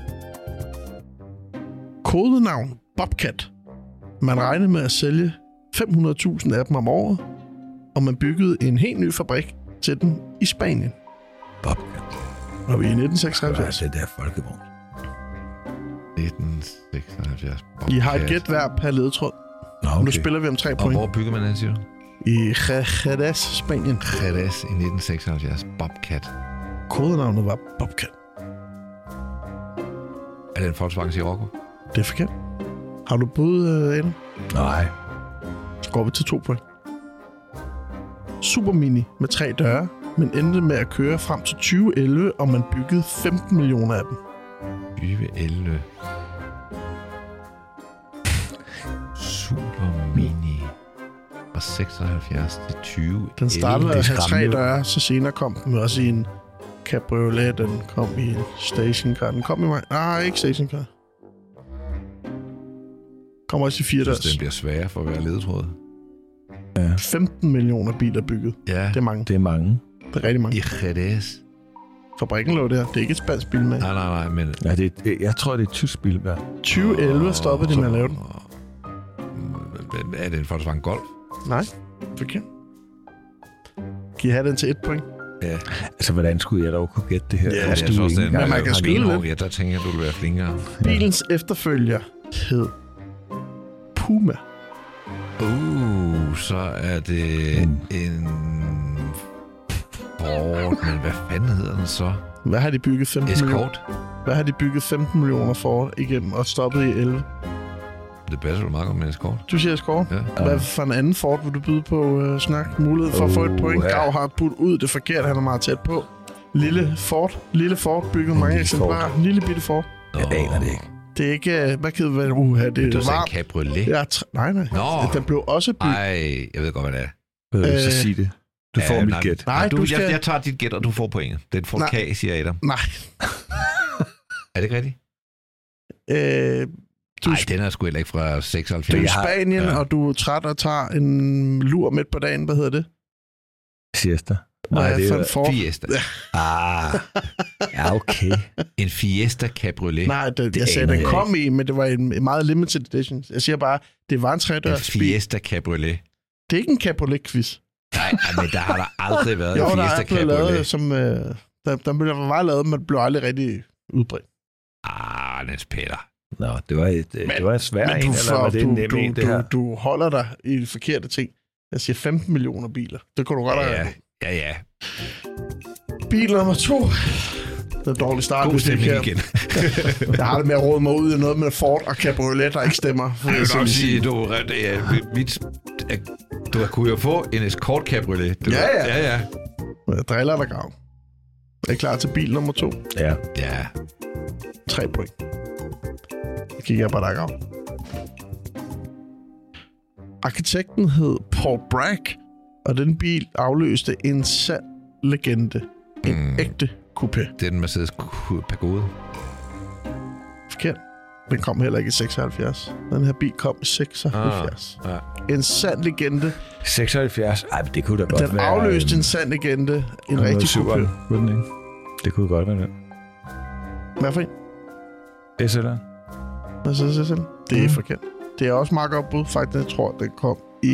Kodenavn Bobcat. Man regnede med at sælge fem hundrede tusind af dem om året, og man byggede en helt ny fabrik til den i Spanien. Bobcat. Og vi er i nitten Hvad er seksoghalvfjerds. det der folkevogn? nitten seksoghalvfjerds. I har et gæt hver per ledetråd. Nå, Okay. okay. Nu spiller vi om tre Og point. hvor bygger man den, siger du? I Jerez, Spanien. Jerez i nitten seksoghalvfjerds. Bobcat. Kodenavnet var Bobcat. Er det en Volkswagen Scirocco? Det er forkert. Har du bud, uh, Adam? Nej. Så går vi til to point. Super Mini med tre døre, men endte med at køre frem til tyve elleve, og man byggede femten millioner af dem. tyve elleve. Super Mini. Fra seksoghalvfjerds til tyve. Den startede det er at have tre skræmmende. døre, så senere kom den også i en cabriolet, den kom i en stationcar. Den kom i mig. Nej, ikke stationcar. Kom også i fire Jeg synes, den dørs. bliver sværere for at være ledetråd. femten millioner biler bygget. Ja, Det er mange. Det er mange. Det er rigtig mange. i Jerez. Fabrikken lå der. Det er ikke et spansk bil med. Nej, nej, nej, men... Ja, det, er- jeg tror, det er et tysk bilmærke. tyve elleve stoppede de med at lave den. Er det en Volkswagen Golf? Nej, forkert. Kan I have den til et point? Ja, Altså, hvordan skulle jeg dog kunne gætte det her? Ja, Hvis jeg du tror også, ikke det er engang- Men man har kan skyde benhård. lidt. Ja, der tænker jeg, du vil være flinkere. Bilens efterfølger hed Puma. Uh, så er det Mm. en Ford, men hvad fanden hedder den så? Hvad har de bygget femten millioner? Escort? Hvad har de bygget femten millioner for igennem og stoppet i elleve? Det passer jo meget godt med Escort. Du siger Escort. Ja. Hvad for en anden Ford vil du byde på, uh, Snak? Mulighed for at få et Uh, point. ja. Grav har budt ud det forkert. Han er meget tæt på. Lille Ford. Lille Ford bygget mange lille eksemplarer. Ford. Lille bitte Ford. Jeg aner det ikke. Det er ikke... Uh, hvad kan det være? Uha, det Det er var så en varmt. cabriolet. Ja, tr- nej, nej. Nå. Den blev også bygget. Ej, jeg ved godt, hvad det er. Vil du så Øh, sige det? Du får Ja, mit nej, gæt. Nej, du, du skal- jeg, jeg tager dit gæt, og du får pointet. Det er en Ford Nej. K, siger Adam. Nej. Er det ikke rigtigt? Øh, du Nej, er den er sgu heller ikke fra du er seksoghalvfjerds. i Jeg har- Spanien, ja. og du er træt og tager en lur midt på dagen. Hvad hedder det? Siesta. Hvad Nej, er det for er... en Ford? Fiesta. Ah, ja, okay. En Fiesta Cabriolet. Nej, det, Det jeg sagde, aner den jeg kom i, men det var en en meget limited edition. Jeg siger bare, det var en En tredørs bil. Fiesta Cabriolet. Det er ikke en cabriolet-quiz. Nej, men der har der aldrig været Jo, en der Fiesta er blevet lavet, Cabriolet. som... Øh, der, der blev meget lavet, men blev aldrig rigtig udbredt. Ah, Niels Peter. Nå, det var et, men, det var et svært en, du, eller var det en nem du, en, det du, her? du holder dig i de forkerte ting. Jeg siger femten millioner biler. Det kunne du godt have. Ja, ja, ja. Bil nummer to. Det er dårlig start. God hvis det stemning ikke igen. er- Jeg har det med at råde mig ud i noget med Ford og cabriolet, der ikke stemmer. Jeg vil nok sige, du, det er, mit, du kunne jo få en Escort Cabriolet. Du, Ja, ja. ja, ja. Jeg driller dig, Grav. Er I klar til bil nummer to? Ja. Ja. Tre point. Jeg kigger på dig, Grav. Arkitekten hed Paul Bragg, og den bil afløste en sand legende. En mm. ægte coupé. Det er den Mercedes Pagode. Forkert. Den kom heller ikke i seksoghalvfjerds. Den her bil kom i seksoghalvfjerds. Ah, ja. En sand legende. seksoghalvfjerds? Ej, men det kunne da godt den være... Den afløste en, en sand legende. En rigtig coupé. Den ikke? Det kunne godt være den. Hvad for en? S L'eren. Hvad så, S L'eren? Det er mm. forkert. Det er også meget godt bud. Faktisk, jeg tror, den kom i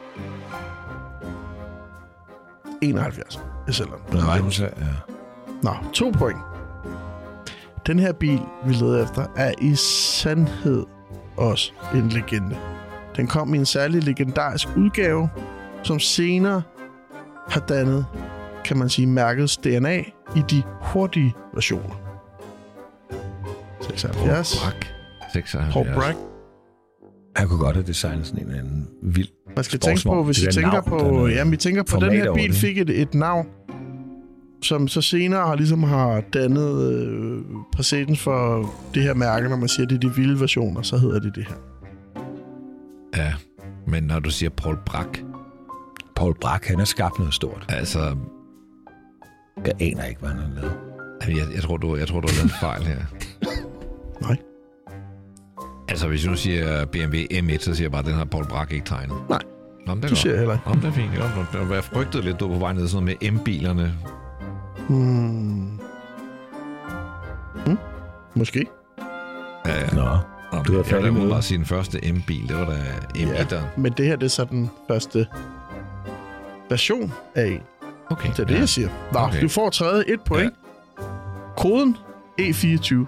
enoghalvfjerds. S L'eren. Nej, ja. Nå, to point. Den her bil, vi leder efter, er i sandhed også en legende. Den kom i en særlig legendarisk udgave, som senere har dannet, kan man sige, mærkets D N A i de hurtige versioner. seksoghalvfjerds. Paul Bragg. seksoghalvfjerds. Paul Bragg. Han kunne godt have designet sådan en eller anden vild Man skal tænke på, hvis vi tænker på, jamen, vi tænker på, den her bil fik et, et navn, som så senere har ligesom har dannet øh, præcedens for det her mærke, når man siger, det er de vilde versioner, så hedder det det her. Ja, men når du siger Paul Bragg... Paul Bragg, han har skabt noget stort. Altså... Jeg aner ikke, hvad han har lavet. Jeg, jeg, tror, du, jeg tror, du har lavet en fejl her. Nej. Altså, hvis du nu siger B M W M et, så siger jeg bare, at den har Paul Bragg ikke tegnet. Nej, Nå, det du siger heller ikke. Nå, det er fint. Jeg, jeg frygtede lidt, du var på vej ned sådan noget med M-bilerne. Hmm. Hmm. Måske. Ja, ja. Nå. Nå, du har færdig med bare sige den første M-bil. Det var da M et'eren. Ja, men det her, det er så den første version af en. Okay. Det er det, ja. jeg siger. Nå, okay. Du får tredje et point. Ja. Koden E fireogtyve.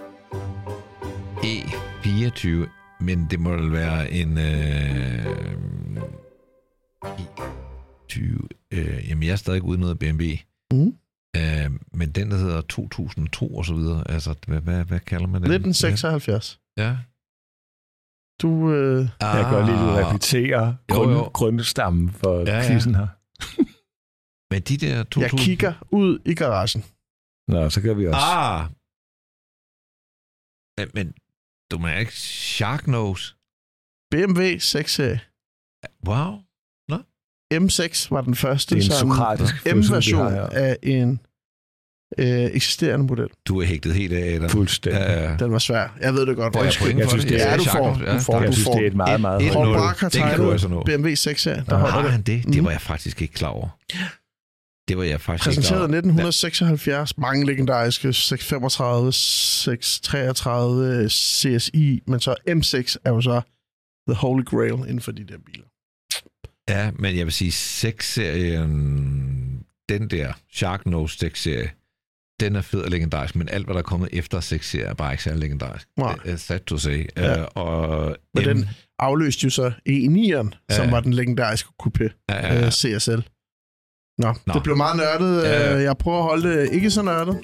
E fireogtyve, men det må vel være en... Øh, E tyve... Øh, jamen, jeg er stadig uden noget B M W. Mm. Øh, men den, der hedder to tusind og to og så videre, altså, hvad, hvad, hvad kalder man den? nitten seksoghalvfjerds. Ja. Du... Øh... Ah, jeg kan godt lige repetere grund, grundstammen for ja, quizzen her. Men de der to tusind... Jeg kigger ud i garagen. Nå, så gør vi også. Ah! Men, men du mener ikke Sharknose? B M W seks-serie. Wow. Nå. M seks var den første. Det er en sokratisk M-version af en øh, eksisterende model. Du er hægtet helt af, Adam. Fuldstændig. Ja, den var svær. Jeg ved det godt. Jeg, jeg, jeg synes, det er, ja, du får. Ja, du får. Jeg du synes, får. det er et meget, meget højt. Paul Bragg har tegnet B M W seks-serie. Der har han det? Det var jeg faktisk ikke klar over. Det var jeg faktisk præsenteret i nitten seksoghalvfjerds. Mange legendariske seks femogtredive, seks treogtredive, C S I. Men så M seks er jo så the holy grail inden for de der biler. Ja, men jeg vil sige, seks-serien, den der Sharknose seks-serie, den er fed og legendarisk, men alt, hvad der er kommet efter seks-serie, er bare ikke særlig legendarisk. Nej. Det er sat, du sagde. Ja. Uh, og men M... den afløste jo så E ni'eren, ja. som var den legendariske coupé, ja, ja, ja. C S L. Nå, Nå, det blev meget nørdet. Ja, ja. Jeg prøver at holde det ikke så nørdet.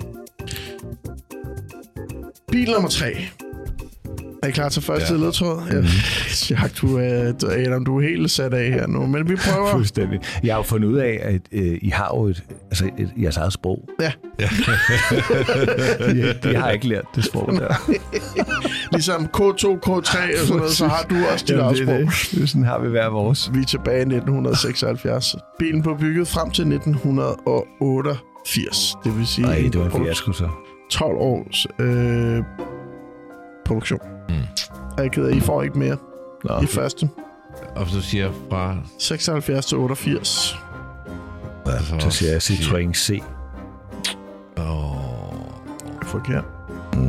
Bil nummer tre. Er I klar til første ja. ledtråd? Ja. Jack, du er, du, Adam, du er helt sat af her nu, men vi prøver. Fuldstændig. Jeg har jo fundet ud af, at øh, I har jo et, altså et, jeres eget sprog. Ja. ja. de, de har ikke lært det sprog der. Ligesom K to, K tre og sådan noget, så har du også dit eget sprog. Det. Det. Sådan har vi hver vores. Vi er tilbage i nitten seksoghalvfjerds. Bilen blev bygget frem til nitten otteogfirs. Det vil sige... Nej, det var en fiasko så. tolv års øh, produktion. Mm. Jeg keder, I får ikke mere. Nå, okay. I første. Og du siger fra... seksoghalvfjerds til otteogfirs. Altså, så siger jeg Citroën C. Åh... Oh. Forkert. Mm.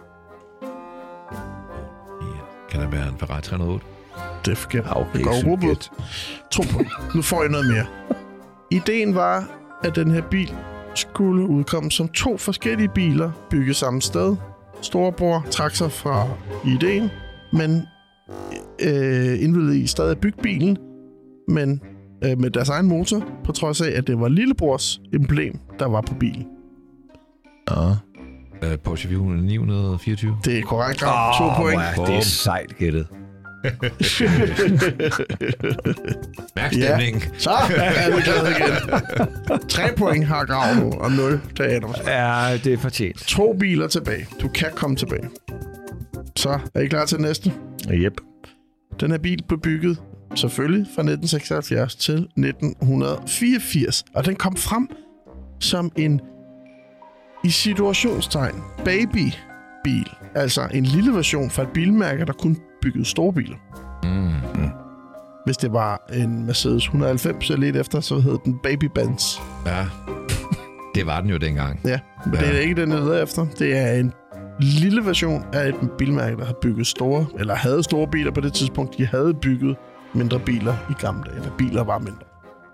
Kan det være en Ferrari tre nul otte? Det er forkert. Okay, det går robot. To point. Nu får I noget mere. Ideen var, at den her bil skulle udkomme som to forskellige biler, bygget samme sted. Storebror trak sig fra ideen, men øh, indvilligede i stadig at bygge bilen, men øh, med deres egen motor, på trods af, at det var lillebrors emblem, der var på bilen. Ja. Uh, Porsche ni fireogtyve. Det er korrekt. Oh, to point. Wow, det er sejt gættet. Mærk stemningen. Ja, så er vi glade igen. Tre point har Grav nu, og nul til Adams. Ja, det er fortjent. To biler tilbage. Du kan komme tilbage. Så er I klar til næste? Yep. Den her bil blev bygget selvfølgelig fra nitten seksoghalvfjerds til nitten fireogfirs. Og den kom frem som en, i situationstegn, babybil. Altså en lille version fra et bilmærke, der kun byggede store biler. Mm. Mm. Hvis det var en Mercedes et hundrede og halvfems eller lidt efter, så hed den Baby Benz. Ja, det var den jo dengang. Ja, men ja. Det er ikke den, jeg leder efter. Det er en lille version af et bilmærke, der har bygget store, eller havde store biler på det tidspunkt. De havde bygget mindre biler i gamle dage, da biler var mindre.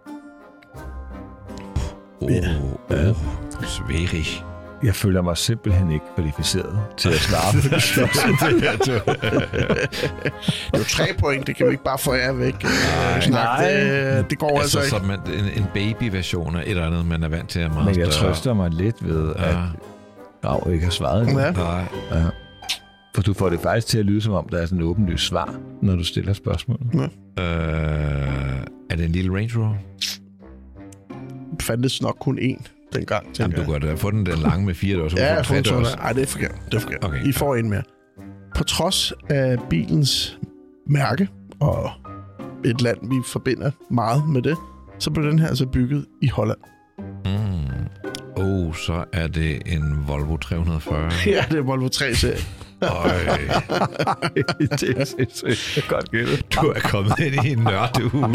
Åh, Ja. oh, oh, Sverige. Jeg føler mig simpelthen ikke kvalificeret til at svare på det spørgsmål. Det er jo tre point, det kan vi ikke bare få jer væk. Nej, Snak, det, det går altså, altså altså ikke. som en, en baby-version af et eller andet, man er vant til at meget Men jeg større. trøster mig lidt ved, at Ja. Grav ikke har svaret endnu. Ja. Nej. Ja. For du får det faktisk til at lyde, som om der er sådan en åbenlys svar, når du stiller spørgsmålet. Øh, er det en lille Range Rover? Fandtes nok kun én dengang. Jamen, du kan da få den den lange med fire dørs. Ja, jeg får en sådan. dørs. Nej, det er forkert. Det er forkert. Okay. I får en mere. På trods af bilens mærke og et land, vi forbinder meget med det, så blev den her altså bygget i Holland. Mm. Oh, så er det en Volvo tre hundrede og fyrre. Ja, det er Volvo tre-serie. Øj, Det er sindssygt godt gættet. du er kommet ind i en nørdehule.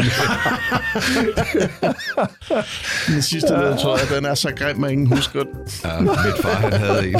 Den sidste ledetråd, at den er så grim, at ingen husker den. Ja, mit far, han havde en.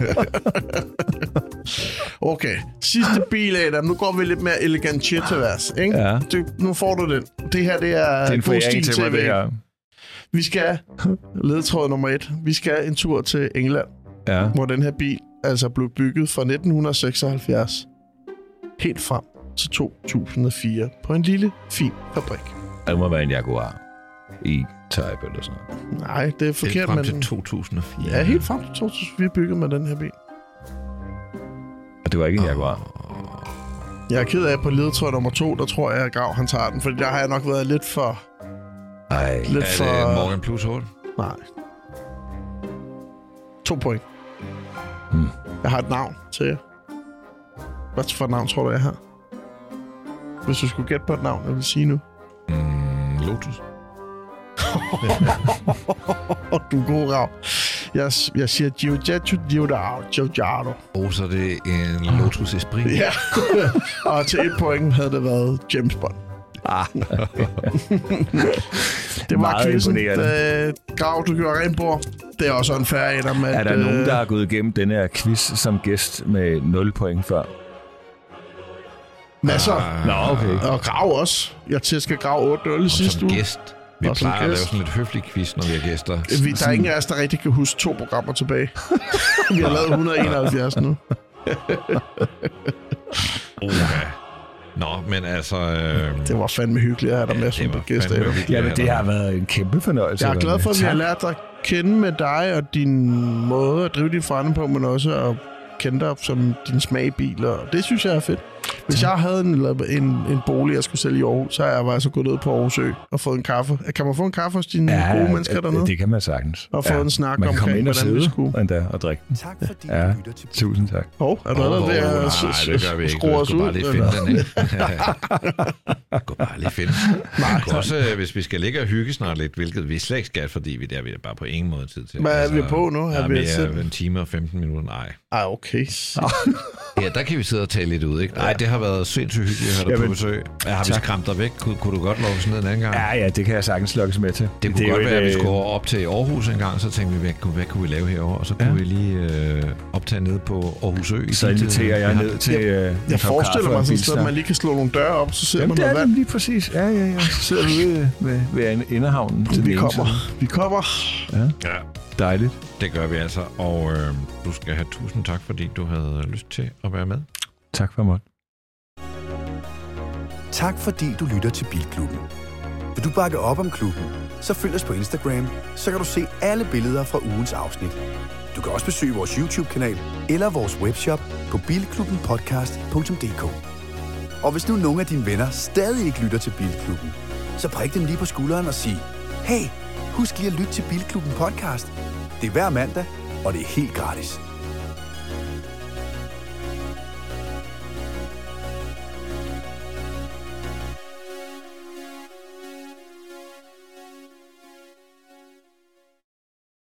Okay, sidste bil, Adam. Nu går vi lidt mere elegant shit til værs, ikke? Ja. Du, nu får du den. Det her, det er, Det er en god foræring stil til mig, T V. det her. Vi skal, ledetråd nummer et, vi skal en tur til England, Ja. hvor den her bil altså blev bygget fra nitten seksoghalvfjerds helt frem til to tusind og fire på en lille, fin fabrik. Det må være en Jaguar. E-Type eller sådan noget. Nej, det er Det er forkert, frem men... til to tusind og fire. Ja, helt frem til to tusind og fire bygget med den her bil. Og det var ikke en Jaguar. Jeg er ked af, på ledetråd nummer to, der tror jeg, at Grav han tager den, fordi der har jeg nok været lidt for... Ej. Lidt Er for... det Morgan Plus otte? Nej. To point. Hmm. Jeg har et navn til jer. Hvad for et navn tror du, jeg har? Hvis du skulle gætte på et navn, jeg vil sige nu. Mm, Lotus. Du er god, Rav. Jeg, jeg siger Giugiaro Giugiaro Giugiaro. Og så er det en Lotus Esprit. Ja. Og til et point havde det været James Bond. Ah. Det var Meget quizzen. imponerende. Øh, Grav, du gjorde rent bord. Det er også en færre et om, at... Er der øh, nogen, der har gået igennem den her quiz som gæst med nul point før? Masser. Ah, Nå, okay. Og Grav også. Jeg tæsker Grav otte nul i og sidste som uge. gæst. Vi Og som plejer at lave gæst. sådan lidt høflig quiz, når vi har gæster. Vi, der er ingen af os, der rigtig kan huske to programmer tilbage. Vi har lavet et hundrede og enoghalvfjerds nu. Okay. Nå, men altså... Øh, Det var fandme hyggeligt at have dig med som var gæst. fandme Adam. hyggeligt. Ja, men det har været en kæmpe fornøjelse. Jeg er glad for, at vi Tak. har lært dig at kende med dig og din måde at drive din forretning på, men også at kende dig som din smag i biler. Og det synes jeg er fedt. Hvis jeg havde en, en, en bolig, jeg skulle sælge i Aarhus, så har jeg altså gået ned på Aarhus Ø og fået en kaffe. Kan man få en kaffe hos dine Ja, gode mennesker det, dernede? det kan man sagtens. Og få en snak man kan komme omkring, ind og hvordan vi sidde skulle. endda og drikke den. Tak fordi Ja. du lytter til Tusind tak. Hov, er du allerede ved at nej, s- det gør vi ikke. skrue Du os skal ud? bare lige eller? finde den, ikke? Gå bare lige finde. Nej, også øh, hvis vi skal ligge og hygge snart lidt, hvilket vi slet ikke skal, fordi vi der vi er bare på ingen måde tid til. Hvad er vi på nu? Er Ja, vi vi selv- er en time og femten minutter. Nej. Ah, okay. Ja, der kan vi sidde og tale lidt ud, ikke? Nej, det har været sindssygt hyggeligt at have dig Jamen, på besøg. Ja, har vi tak. skræmt dig væk? Kunne, kunne du godt love sådan en anden gang? Ja, ja, det kan jeg sagtens lukkes med til. Det kunne er godt jo være, at vi et, skulle op til Aarhus en gang, så tænkte vi, hvad, kunne- hvad kunne vi lave herovre? Og så kunne Ja. vi lige øh, optage ned på Aarhus Ø. i Så de inviterer tider, jeg vi har- ned til... øh, en Jeg kop forestiller kaffe og mig en sådan et sted, bilsnak. at man lige kan slå nogle døre op, så ser Jamen, man det noget er vand. det lige præcis. Ja, ja, ja. Så sidder vi ved, ved, ved inderhavnen til Vi den ene kommer. side. Vi kommer. Ja, Dejligt. det gør vi altså. Og øh, du skal have tusind tak, fordi du havde lyst til at være med. Tak for mig. Tak fordi du lytter til Bilklubben. Vil du bakke op om klubben, så følg os på Instagram, så kan du se alle billeder fra ugens afsnit. Du kan også besøge vores YouTube-kanal eller vores webshop på bilklubbenpodcast punktum d k. Og hvis nu nogle af dine venner stadig ikke lytter til Bilklubben, så prik dem lige på skulderen og sig, hey, husk lige at lytte til Bilklubben podcast. Det er hver mandag, og det er helt gratis.